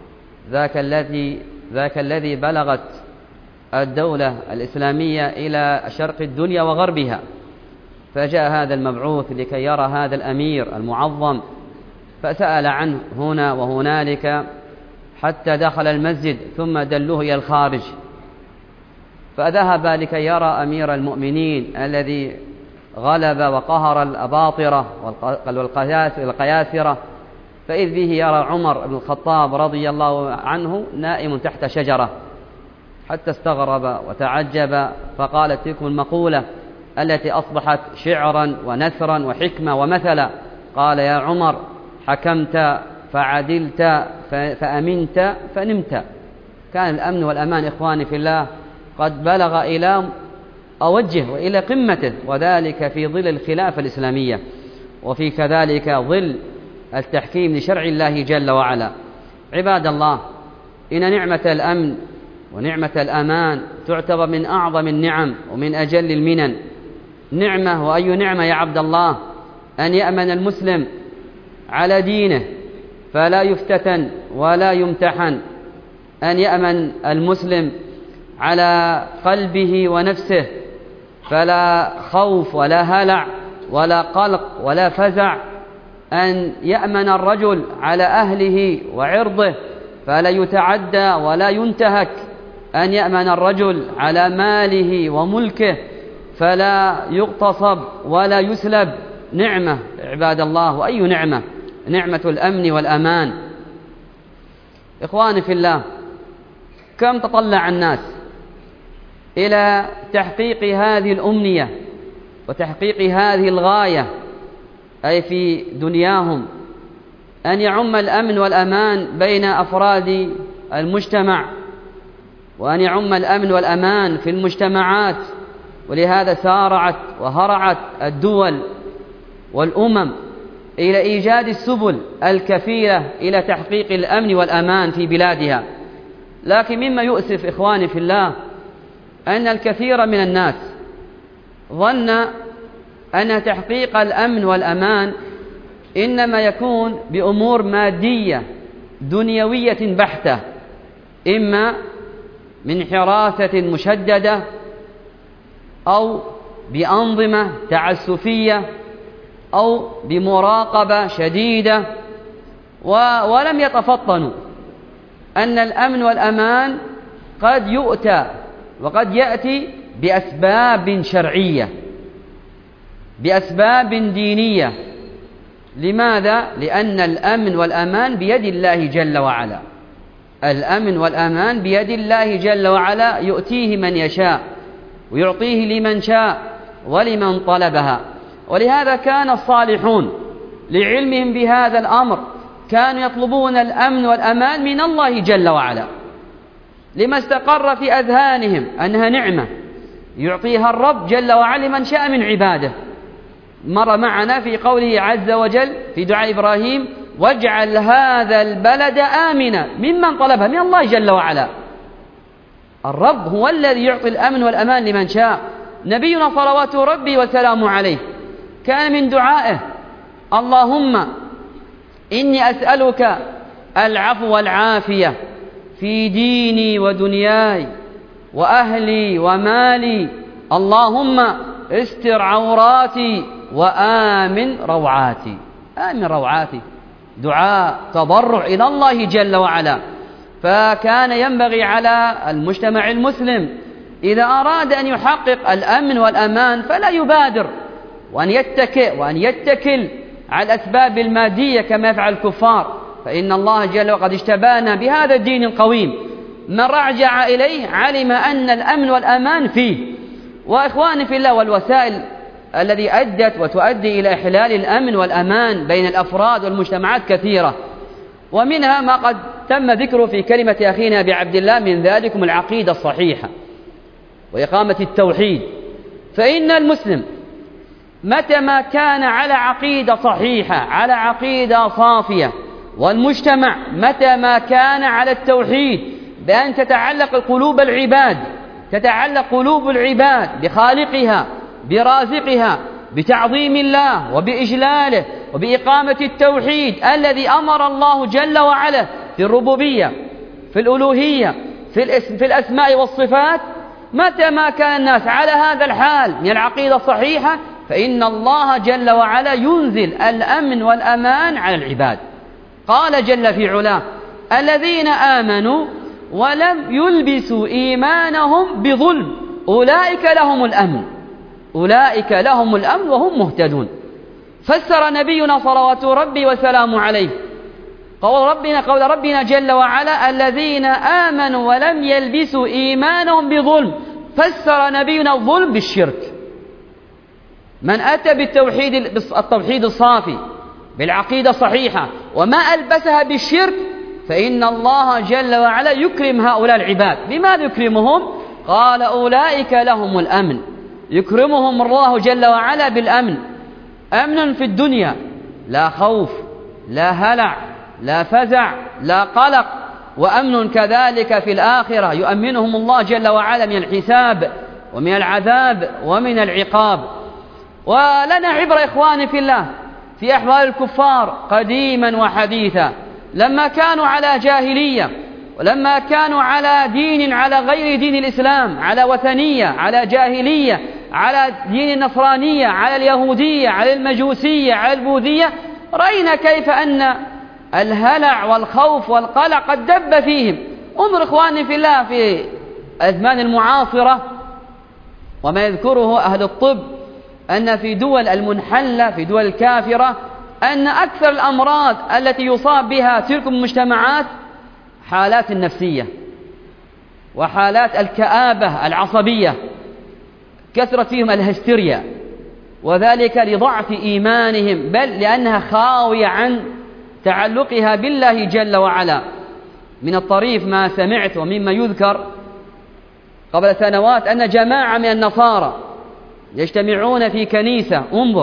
ذاك الذي بلغت الدولة الإسلامية إلى شرق الدنيا وغربها، فجاء هذا المبعوث لكي يرى هذا الأمير المعظم، فسأل عنه هنا وهنالك حتى دخل المسجد ثم دلوه إلى الخارج، فذهب لكي يرى أمير المؤمنين الذي غلب وقهر الأباطرة والقياسرة، فإذ به يرى عمر بن الخطاب رضي الله عنه نائم تحت شجرة، حتى استغرب وتعجب، فقالت تلكم المقولة التي أصبحت شعرا ونثرا وحكمة ومثلا. قال: يا عمر حكمت فعدلت فأمنت فنمت. كان الأمن والأمان إخواني في الله قد بلغ إلى أوجه وإلى قمته، وذلك في ظل الخلافة الإسلامية وفي كذلك ظل التحكيم لشرع الله جل وعلا. عباد الله، إن نعمة الأمن ونعمة الأمان تعتبر من أعظم النعم ومن أجل المنن. نعمة، وأي نعمة يا عبد الله؟ أن يأمن المسلم على دينه فلا يفتتن ولا يمتحن، أن يأمن المسلم على قلبه ونفسه فلا خوف ولا هلع ولا قلق ولا فزع، أن يأمن الرجل على أهله وعرضه فلا يتعدى ولا ينتهك، أن يأمن الرجل على ماله وملكه فلا يغتصب ولا يسلب. نعمة عباد الله، وأي نعمة؟ نعمة الأمن والأمان. إخواني في الله، كم تطلع الناس إلى تحقيق هذه الأمنية وتحقيق هذه الغاية، أي في دنياهم أن يعم الأمن والأمان بين أفراد المجتمع، وأن يعم الأمن والأمان في المجتمعات. ولهذا سارعت وهرعت الدول والأمم إلى إيجاد السبل الكفيلة إلى تحقيق الأمن والأمان في بلادها. لكن مما يؤسف إخواني في الله أن الكثير من الناس ظن أن تحقيق الأمن والأمان إنما يكون بأمور مادية دنيوية بحتة، إما من حراسة مشددة أو بأنظمة تعسفية أو بمراقبة شديدة، ولم يتفطنوا أن الأمن والأمان قد يؤتى وقد يأتي بأسباب شرعية، بأسباب دينية. لماذا؟ لأن الأمن والأمان بيد الله جل وعلا. الأمن والأمان بيد الله جل وعلا، يؤتيه من يشاء ويعطيه لمن شاء ولمن طلبها. ولهذا كان الصالحون لعلمهم بهذا الأمر كانوا يطلبون الأمن والأمان من الله جل وعلا، لما استقر في أذهانهم أنها نعمة يعطيها الرب جل وعلا من شاء من عباده. مر معنا في قوله عز وجل في دعاء إبراهيم: واجعل هذا البلد آمنا، ممن طلبها؟ من الله جل وعلا. الرب هو الذي يعطي الأمن والأمان لمن شاء. نبينا صلوات ربي وسلامه عليه كان من دعائه: اللهم إني أسألك العفو والعافية في ديني ودنياي وأهلي ومالي، اللهم استر عوراتي وآمن روعاتي. آمن روعاتي، دعاء تضرع إلى الله جل وعلا. فكان ينبغي على المجتمع المسلم إذا أراد أن يحقق الأمن والأمان فلا يبادر وأن يتكل على الأسباب المادية كما يفعل الكفار، فإن الله جل وعلا قد اشتبانا بهذا الدين القويم. من رجع إليه علم أن الأمن والأمان فيه. وإخواني في الله، والوسائل الذي أدت وتؤدي إلى إحلال الأمن والأمان بين الأفراد والمجتمعات كثيرة، ومنها ما قد تم ذكره في كلمة أخينا أبي عبد الله، من ذلكم العقيدة الصحيحة وإقامة التوحيد. فإن المسلم متى ما كان على عقيدة صحيحة، على عقيدة صافية، والمجتمع متى ما كان على التوحيد، بأن تتعلق قلوب العباد بخالقها برازقها بتعظيم الله وبإجلاله وبإقامة التوحيد الذي أمر الله جل وعلا في الربوبية، في الألوهية، في الأسماء والصفات. متى ما كان الناس على هذا الحال من العقيدة الصحيحة فإن الله جل وعلا ينزل الأمن والأمان على العباد. قال جل في علاه: الذين آمنوا ولم يلبسوا إيمانهم بظلم أولئك لهم الأمن وهم مهتدون. فسر نبينا صلوات ربي وسلامه عليه قول ربنا جل وعلا: الذين آمنوا ولم يلبسوا إيمانهم بظلم. فسر نبينا الظلم بالشرك. من أتى بالتوحيد الصافي بالعقيدة الصحيحة وما ألبسها بالشرك فإن الله جل وعلا يكرم هؤلاء العباد. بماذا يكرمهم؟ قال: أولئك لهم الأمن. يكرمهم الله جل وعلا بالأمن، أمن في الدنيا، لا خوف لا هلع لا فزع لا قلق، وأمن كذلك في الآخرة يؤمنهم الله جل وعلا من الحساب ومن العذاب ومن العقاب. ولنا عبرة إخواني في الله في أحوال الكفار قديما وحديثا، لما كانوا على جاهلية، ولما كانوا على دين على غير دين الإسلام، على وثنية، على جاهلية، على دين النصرانية، على اليهودية، على المجوسية، على البوذية، رأينا كيف أن الهلع والخوف والقلق قد دب فيهم. انظر إخواني في الله في الأزمان المعاصرة وما يذكره أهل الطب أن في دول المنحلة، في دول الكافرة، أن أكثر الأمراض التي يصاب بها تلك المجتمعات حالات النفسية وحالات الكآبة العصبية، كثرت فيهم الهستيريا، وذلك لضعف إيمانهم، بل لأنها خاوية عن تعلقها بالله جل وعلا. من الطريف ما سمعت ومما يذكر قبل سنوات أن جماعة من النصارى يجتمعون في كنيسة، انظر،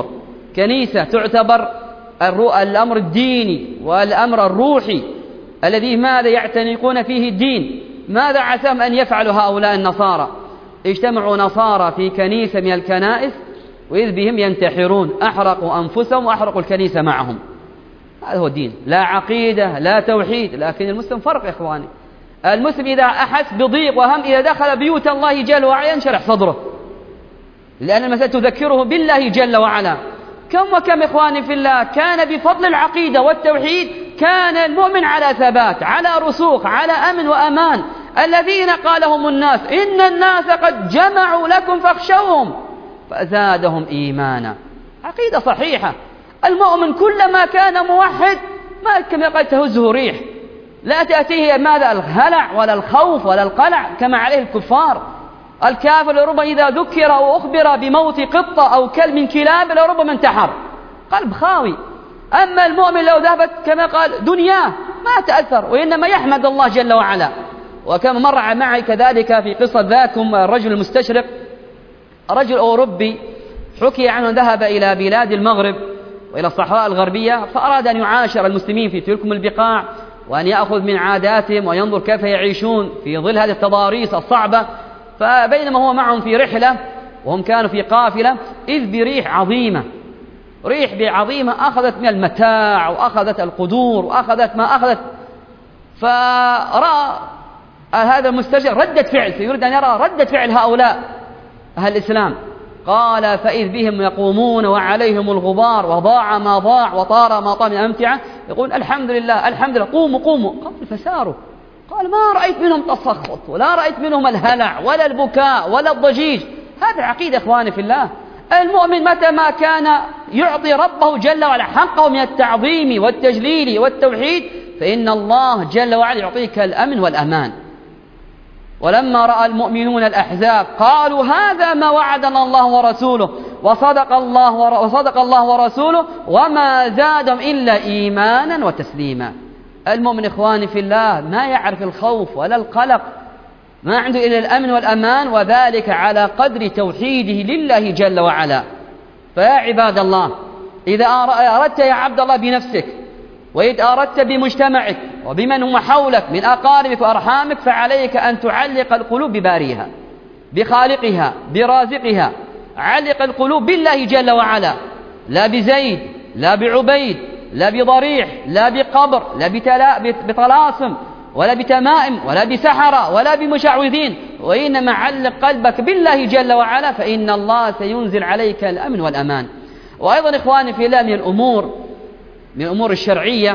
كنيسة تعتبر الأمر الديني والأمر الروحي الذي ماذا يعتنقون فيه الدين، ماذا عساهم أن يفعلوا هؤلاء النصارى؟ اجتمعوا نصارى في كنيسة من الكنائس وإذ بهم ينتحرون، أحرقوا أنفسهم وأحرقوا الكنيسة معهم. هذا هو الدين، لا عقيدة لا توحيد. لكن المسلم فرق يا إخواني، المسلم إذا أحس بضيق وهم إذا دخل بيوت الله جل وعلا ينشرح صدره، لأن المسألة تذكره بالله جل وعلا. كم وكم إخواني في الله كان بفضل العقيدة والتوحيد كان المؤمن على ثبات، على رسوخ، على أمن وأمان. الذين قالهم الناس إن الناس قد جمعوا لكم فاخشوهم فزادهم إيمانا. عقيدة صحيحة. المؤمن كلما كان موحد ما كما قد تهزه ريح، لا تأتيه ماذا الهلع ولا الخوف ولا القلع كما عليه الكفار. الكافر لربما إذا ذكر أو أخبر بموت قطة أو كلب من كلاب لربما انتحر، قلب خاوي. أما المؤمن لو ذهبت كما قال دنياه ما تأثر، وإنما يحمد الله جل وعلا. وكما مر معي كذلك في قصة ذاكم الرجل المستشرق، رجل أوروبي حكي عنه ذهب إلى بلاد المغرب وإلى الصحراء الغربية، فأراد أن يعاشر المسلمين في تلك البقاع وأن يأخذ من عاداتهم وينظر كيف يعيشون في ظل هذه التضاريس الصعبة. فبينما هو معهم في رحلة وهم كانوا في قافلة إذ بريح عظيمة، ريح عظيمة أخذت من المتاع وأخذت القدور وأخذت ما أخذت. فرأى هذا المستشرق ردة فعل، يريد أن يرى ردة فعل هؤلاء أهل الإسلام. قال فإذ بهم يقومون وعليهم الغبار وضاع ما ضاع وطار ما طار من أمتعة، يقول الحمد لله الحمد لله قوموا. قال فساروا، قال ما رأيت منهم تسخط ولا رأيت منهم الهلع ولا البكاء ولا الضجيج. هذا عقيدة إخواني في الله. المؤمن متى ما كان يعطي ربه جل وعلا حقه من التعظيم والتجليل والتوحيد فإن الله جل وعلا يعطيك الأمن والأمان. ولما رأى المؤمنون الأحزاب قالوا هذا ما وعدنا الله ورسوله وصدق الله ورسوله وما زادهم إلا إيمانا وتسليما. المؤمن إخواني في الله ما يعرف الخوف ولا القلق، ما عنده إلا الأمن والأمان، وذلك على قدر توحيده لله جل وعلا. فيا عباد الله، إذا أردت يا عبد الله بنفسك، وإذا أردت بمجتمعك وبمن هم حولك من أقاربك وأرحامك، فعليك أن تعلق القلوب بباريها، بخالقها، برازقها. علق القلوب بالله جل وعلا، لا بزيد، لا بعبيد، لا بضريح، لا بقبر، لا بطلاسم، ولا بتمائم، ولا بسحرة، ولا بمشعوذين، وإنما علق قلبك بالله جل وعلا، فإن الله سينزل عليك الأمن والأمان. وأيضا إخواني في الله، من الأمور الشرعية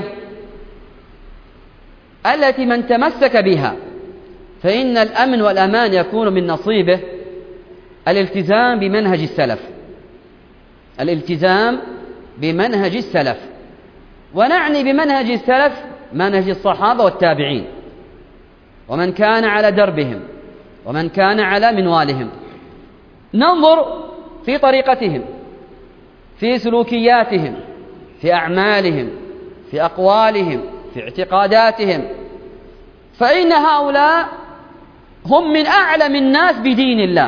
التي من تمسك بها فإن الأمن والأمان يكون من نصيبه الالتزام بمنهج السلف. الالتزام بمنهج السلف، ونعني بمنهج السلف منهج الصحابة والتابعين ومن كان على دربهم ومن كان على منوالهم. ننظر في طريقتهم، في سلوكياتهم، في أعمالهم، في أقوالهم، في اعتقاداتهم، فإن هؤلاء هم من أعلم الناس بدين الله.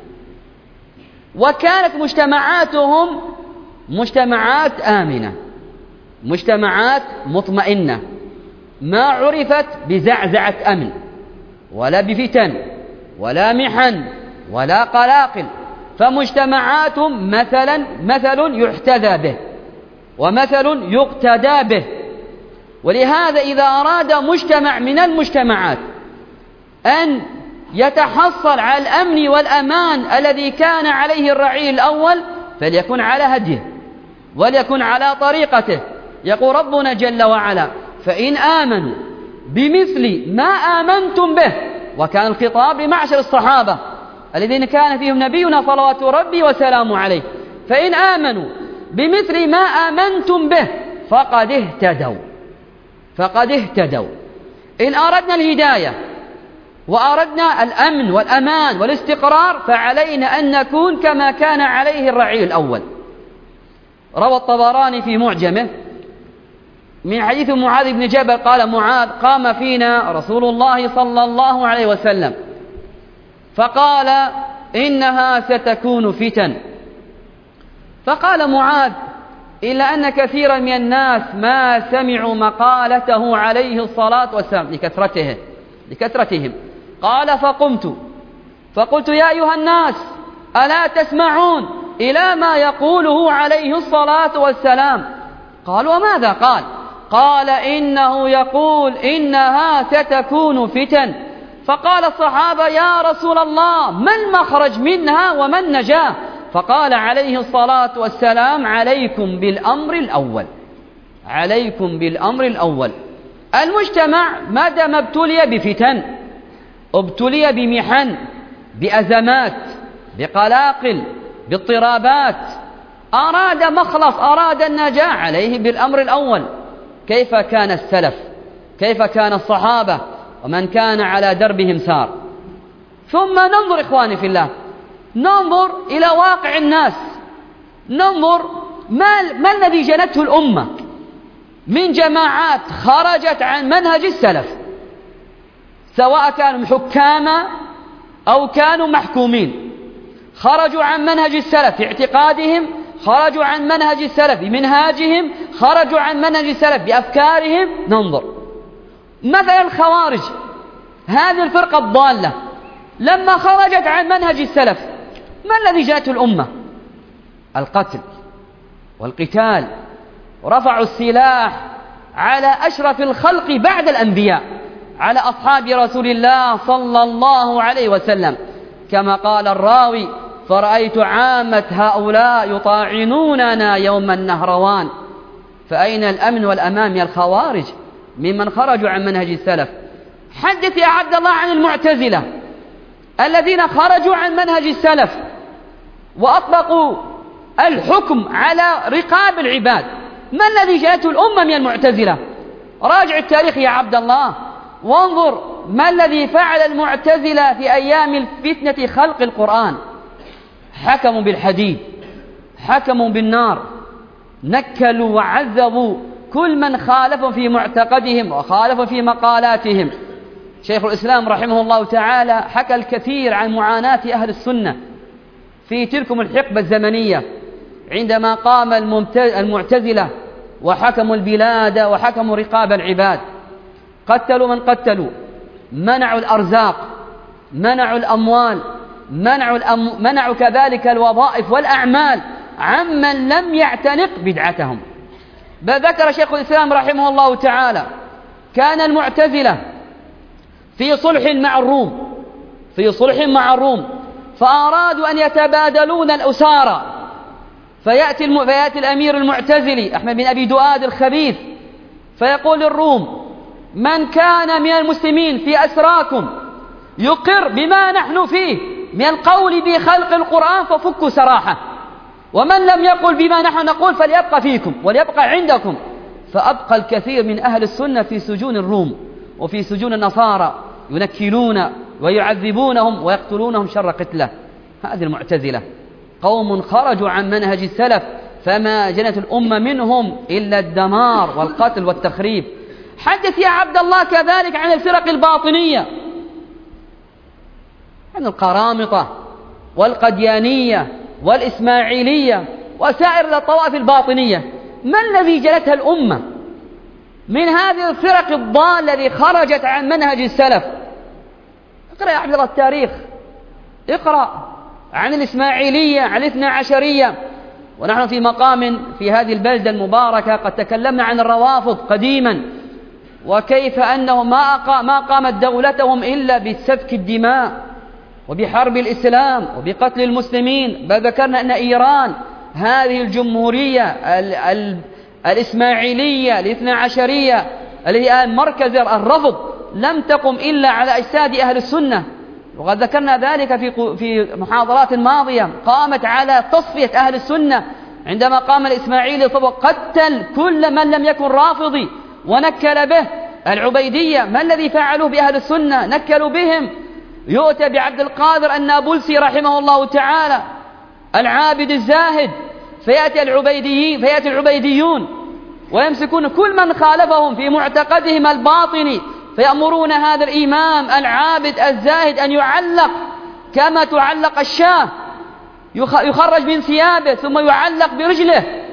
وكانت مجتمعاتهم مجتمعات آمنة، مجتمعات مطمئنة، ما عرفت بزعزعة أمن ولا بفتن ولا محن ولا قلاقل. فمجتمعاتهم مثل يحتذى به ومثل يقتدى به. ولهذا إذا أراد مجتمع من المجتمعات أن يتحصل على الأمن والأمان الذي كان عليه الرعيل الأول فليكن على هديه وليكن على طريقته. يقول ربنا جل وعلا فإن آمنوا بمثل ما آمنتم به، وكان الخطاب لمعشر الصحابة الذين كان فيهم نبينا صلوات ربي وسلامه عليه، فإن آمنوا بمثل ما آمنتم به فقد اهتدوا. إن أردنا الهداية وأردنا الأمن والأمان والاستقرار فعلينا أن نكون كما كان عليه الرعيل الأول. روى الطبراني في معجمه من حديث معاذ بن جبل قال معاذ قام فينا رسول الله صلى الله عليه وسلم فقال إنها ستكون فتن. فقال معاذ إلا أن كثيرا من الناس ما سمعوا مقالته عليه الصلاة والسلام لكثرتهم. قال فقلت يا أيها الناس ألا تسمعون إلى ما يقوله عليه الصلاة والسلام؟ قالوا وماذا قال؟ قال إنه يقول إنها ستكون فتن. فقال الصحابة يا رسول الله ما المخرج منها وما النجاة؟ فقال عليه الصلاة والسلام عليكم بالأمر الأول. المجتمع مادام ابتلي بفتن، ابتلي بمحن، بأزمات، بقلاقل، باضطرابات، أراد مخلص، أراد النجاة، عليه بالأمر الأول. كيف كان السلف؟ كيف كان الصحابة ومن كان على دربهم سار؟ ثم ننظر إخواني في الله، ننظر إلى واقع الناس، ننظر ما الذي جنته الأمة من جماعات خرجت عن منهج السلف، سواء كانوا حكاما أو كانوا محكومين. خرجوا عن منهج السلف في اعتقادهم، خرجوا عن منهج السلف بمنهاجهم، خرجوا عن منهج السلف بأفكارهم. ننظر مثلا الخوارج، هذه الفرقة الضالة لما خرجت عن منهج السلف ما الذي جاءته الأمة؟ القتل والقتال، ورفعوا السلاح على أشرف الخلق بعد الأنبياء، على أصحاب رسول الله صلى الله عليه وسلم، كما قال الراوي فرأيت عامة هؤلاء يطاعنوننا يوم النهروان. فأين الأمن والأمان من الخوارج ممن خرجوا عن منهج السلف؟ حدث يا عبد الله عن المعتزلة الذين خرجوا عن منهج السلف وأطلقوا الحكم على رقاب العباد. ما الذي جاءته الأمة من المعتزلة؟ راجع التاريخ يا عبد الله وانظر ما الذي فعل المعتزلة في أيام الفتنة خلق القرآن. حكموا بالحديد، حكموا بالنار، نكلوا وعذبوا كل من خالفهم في معتقدهم وخالفوا في مقالاتهم. شيخ الإسلام رحمه الله تعالى حكى الكثير عن معاناة أهل السنة في تلكم الحقبة الزمنية عندما قام المعتزلة وحكموا البلاد وحكموا رقاب العباد. قتلوا من قتلوا، منعوا الأرزاق، منعوا الأموال، منعوا كذلك الوظائف والأعمال عمن لم يعتنق بدعتهم. بل ذكر شيخ الإسلام رحمه الله تعالى كان المعتزلة في صلح مع الروم فأرادوا أن يتبادلون الأسارى، فيأتي الأمير المعتزلي أحمد بن أبي دؤاد الخبيث فيقول للروم من كان من المسلمين في أسراكم يقر بما نحن فيه من القول بخلق القرآن ففكوا سراحه، ومن لم يقل بما نحن نقول فليبقى فيكم وليبقى عندكم. فأبقى الكثير من أهل السنة في سجون الروم وفي سجون النصارى ينكلون ويعذبونهم ويقتلونهم شر قتله. هذه المعتزلة قوم خرجوا عن منهج السلف فما جنت الأمة منهم إلا الدمار والقتل والتخريب. حدث يا عبد الله كذلك عن الفرق الباطنية، عن القرامطة والقديانية والإسماعيلية وسائر الطوائف الباطنية. ما الذي جلتها الأمة من هذه الفرق الضالة التي خرجت عن منهج السلف؟ اقرأ يا عبد الله التاريخ، اقرأ عن الإسماعيلية، عن الاثنى عشرية. ونحن في مقام في هذه البلدة المباركة قد تكلمنا عن الروافض قديما وكيف أنهم ما قامت دولتهم إلا بسفك الدماء وبحرب الإسلام وبقتل المسلمين. بل ذكرنا أن إيران هذه الجمهورية الإسماعيلية الاثنى عشرية التي هي مركز الرفض لم تقم إلا على أجساد أهل السنة. وقد ذكرنا ذلك في محاضرات ماضية، قامت على تصفية أهل السنة عندما قام الإسماعيلي قتل كل من لم يكن رافضي ونكل به. العبيدية ما الذي فعلوه بأهل السنة؟ نكلوا بهم. يؤتى بعبد القادر النابلسي رحمه الله تعالى العابد الزاهد فيأتي العبيديون ويمسكون كل من خالفهم في معتقدهم الباطني فيأمرون هذا الإمام العابد الزاهد أن يعلق كما تعلق الشاة، يخرج من ثيابه ثم يعلق برجله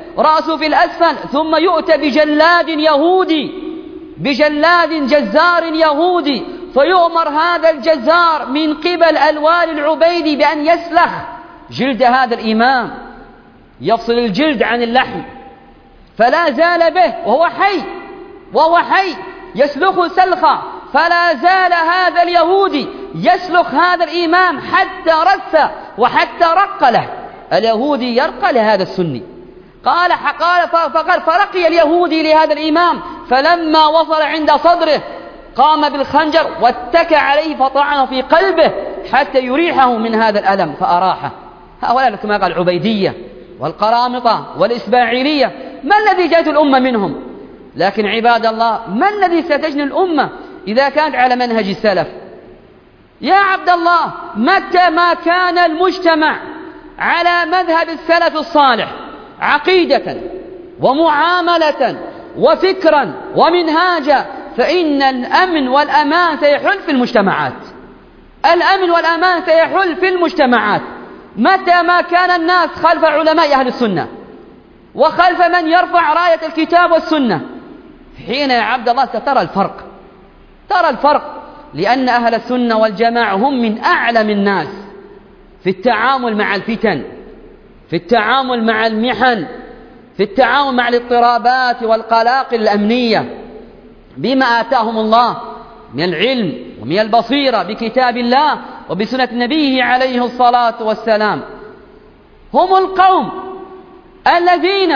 رأسه في الأسفل، ثم يؤتى بجلاد يهودي، بجلاد جزار يهودي، فيؤمر هذا الجزار من قبل الوالي العبيدي بأن يسلخ جلد هذا الإمام، يفصل الجلد عن اللحم، فلا زال به وهو حي يسلخ سلخا، فلا زال هذا اليهودي يسلخ هذا الإمام حتى رث وحتى رق له. اليهودي يرقى لهذا السني. قال فرقي اليهودي لهذا الإمام، فلما وصل عند صدره قام بالخنجر واتكى عليه فطعنه في قلبه حتى يريحه من هذا الألم فأراحه. هؤلاء كما قال العبيدية والقرامطة والإسماعيلية، ما الذي جاءت الأمة منهم؟ لكن عباد الله، ما الذي ستجني الأمة إذا كانت على منهج السلف؟ يا عبد الله، متى ما كان المجتمع على مذهب السلف الصالح عقيدة ومعاملة وفكرا ومنهاجا، فإن الأمن والأمان سيحل في المجتمعات. الأمن والأمان سيحل في المجتمعات متى ما كان الناس خلف علماء أهل السنة وخلف من يرفع راية الكتاب والسنة. حين يا عبد الله سترى الفرق، ترى الفرق، لأن أهل السنة والجماعة هم من أعلم الناس في التعامل مع الفتن، في التعامل مع المحن، في التعامل مع الاضطرابات والقلاقل الأمنية، بما آتاهم الله من العلم ومن البصيرة بكتاب الله وبسنة نبيه عليه الصلاة والسلام. هم القوم الذين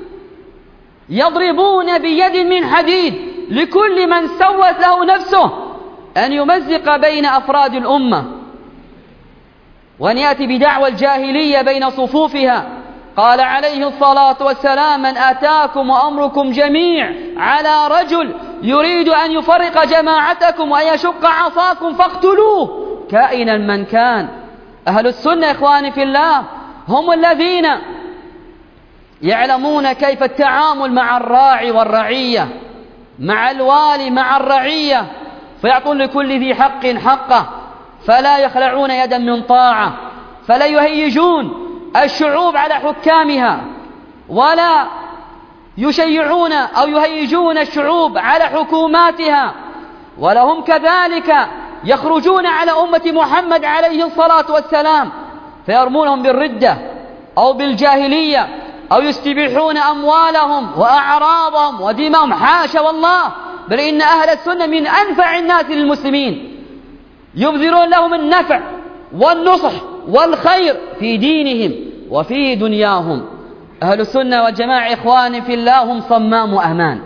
يضربون بيد من حديد لكل من سوت له نفسه أن يمزق بين أفراد الأمة وأن يأتي بدعوى الجاهلية بين صفوفها. قال عليه الصلاة والسلام: من آتاكم وأمركم جميع على رجل يريد أن يفرق جماعتكم وأن يشق عصاكم فاقتلوه كائنا من كان. أهل السنة إخواني في الله هم الذين يعلمون كيف التعامل مع الراعي والرعية، مع الوالي مع الرعية، فيعطون لكل ذي حق حقه، فلا يخلعون يدا من طاعة، فلا يهيجون الشعوب على حكامها، ولا يشيعون أو يهيجون الشعوب على حكوماتها، ولهم كذلك يخرجون على أمة محمد عليه الصلاة والسلام فيرمونهم بالردة أو بالجاهلية أو يستبيحون أموالهم وأعراضهم ودماءهم. حاشا والله، بل إن أهل السنة من أنفع الناس للمسلمين، يبذلون لهم النفع والنصح والخير في دينهم وفي دنياهم. أهل السنة والجماعة إخواني في الله هم صمام أمان.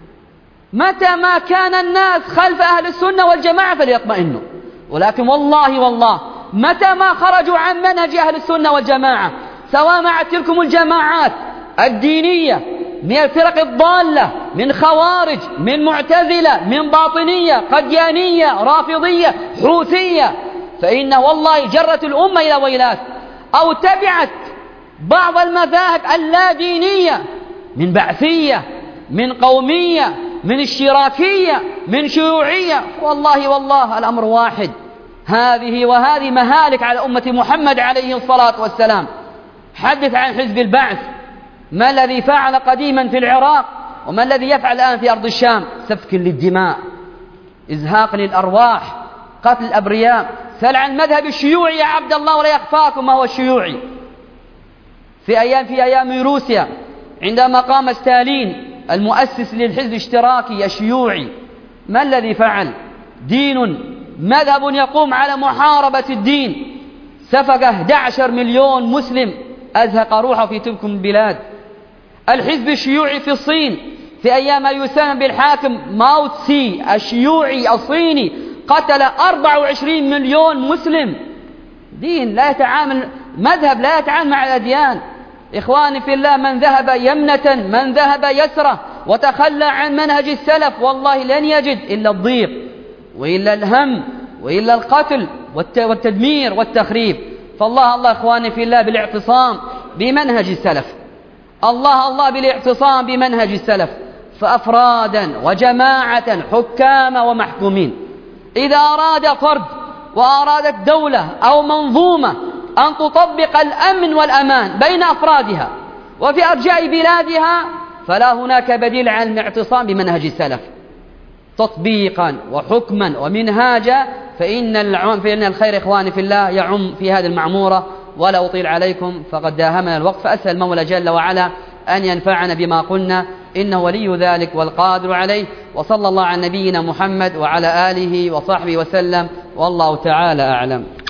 متى ما كان الناس خلف أهل السنة والجماعة فليطمئنوا، ولكن والله متى ما خرجوا عن منهج أهل السنة والجماعة، سواء مع تلكم الجماعات الدينية من الفرق الضالة، من خوارج، من معتزلة، من باطنية، قديانية، رافضية، حوثية، فإن والله جرت الأمة إلى ويلات، أو تبعت بعض المذاهب اللادينية من بعثية، من قومية، من اشتراكية، من شيوعية. والله الأمر واحد، هذه مهالك على أمة محمد عليه الصلاة والسلام. حدث عن حزب البعث، ما الذي فعل قديما في العراق وما الذي يفعل الآن في أرض الشام؟ سفك للدماء، إزهاق للأرواح، قتل الأبرياء. سل عن المذهب الشيوعي يا عبد الله ولا يخفاكم ما هو الشيوعي. في أيام روسيا عندما قام ستالين المؤسس للحزب الاشتراكي الشيوعي، ما الذي فعل؟ دين، مذهب يقوم على محاربة الدين، سفك 11 مليون مسلم، أزهق روحه في تلك البلاد. الحزب الشيوعي في الصين في أيام ما يسمى بالحاكم ماو تسي الشيوعي الصيني، قتل 24 مليون مسلم. دين لا يتعامل، مذهب لا يتعامل مع الأديان. إخواني في الله، من ذهب يمنة، من ذهب يسرة وتخلى عن منهج السلف، والله لن يجد إلا الضيق وإلا الهم وإلا القتل والتدمير والتخريب. فالله إخواني في الله بالاعتصام بمنهج السلف، الله بالاعتصام بمنهج السلف، فأفرادا وجماعة، حكام ومحكومين. إذا أراد فرد وأرادت دولة أو منظومة أن تطبق الأمن والأمان بين أفرادها وفي أرجاء بلادها فلا هناك بديل عن الاعتصام بمنهج السلف تطبيقا وحكما ومنهاجا، فإن الخير إخواني في الله يعم في هذه المعمورة. ولا أطيل عليكم فقد داهمنا الوقت، فأسأل المولى جل وعلا أن ينفعنا بما قلنا، إنه ولي ذلك والقادر عليه. وصلى الله على نبينا محمد وعلى آله وصحبه وسلم، والله تعالى أعلم.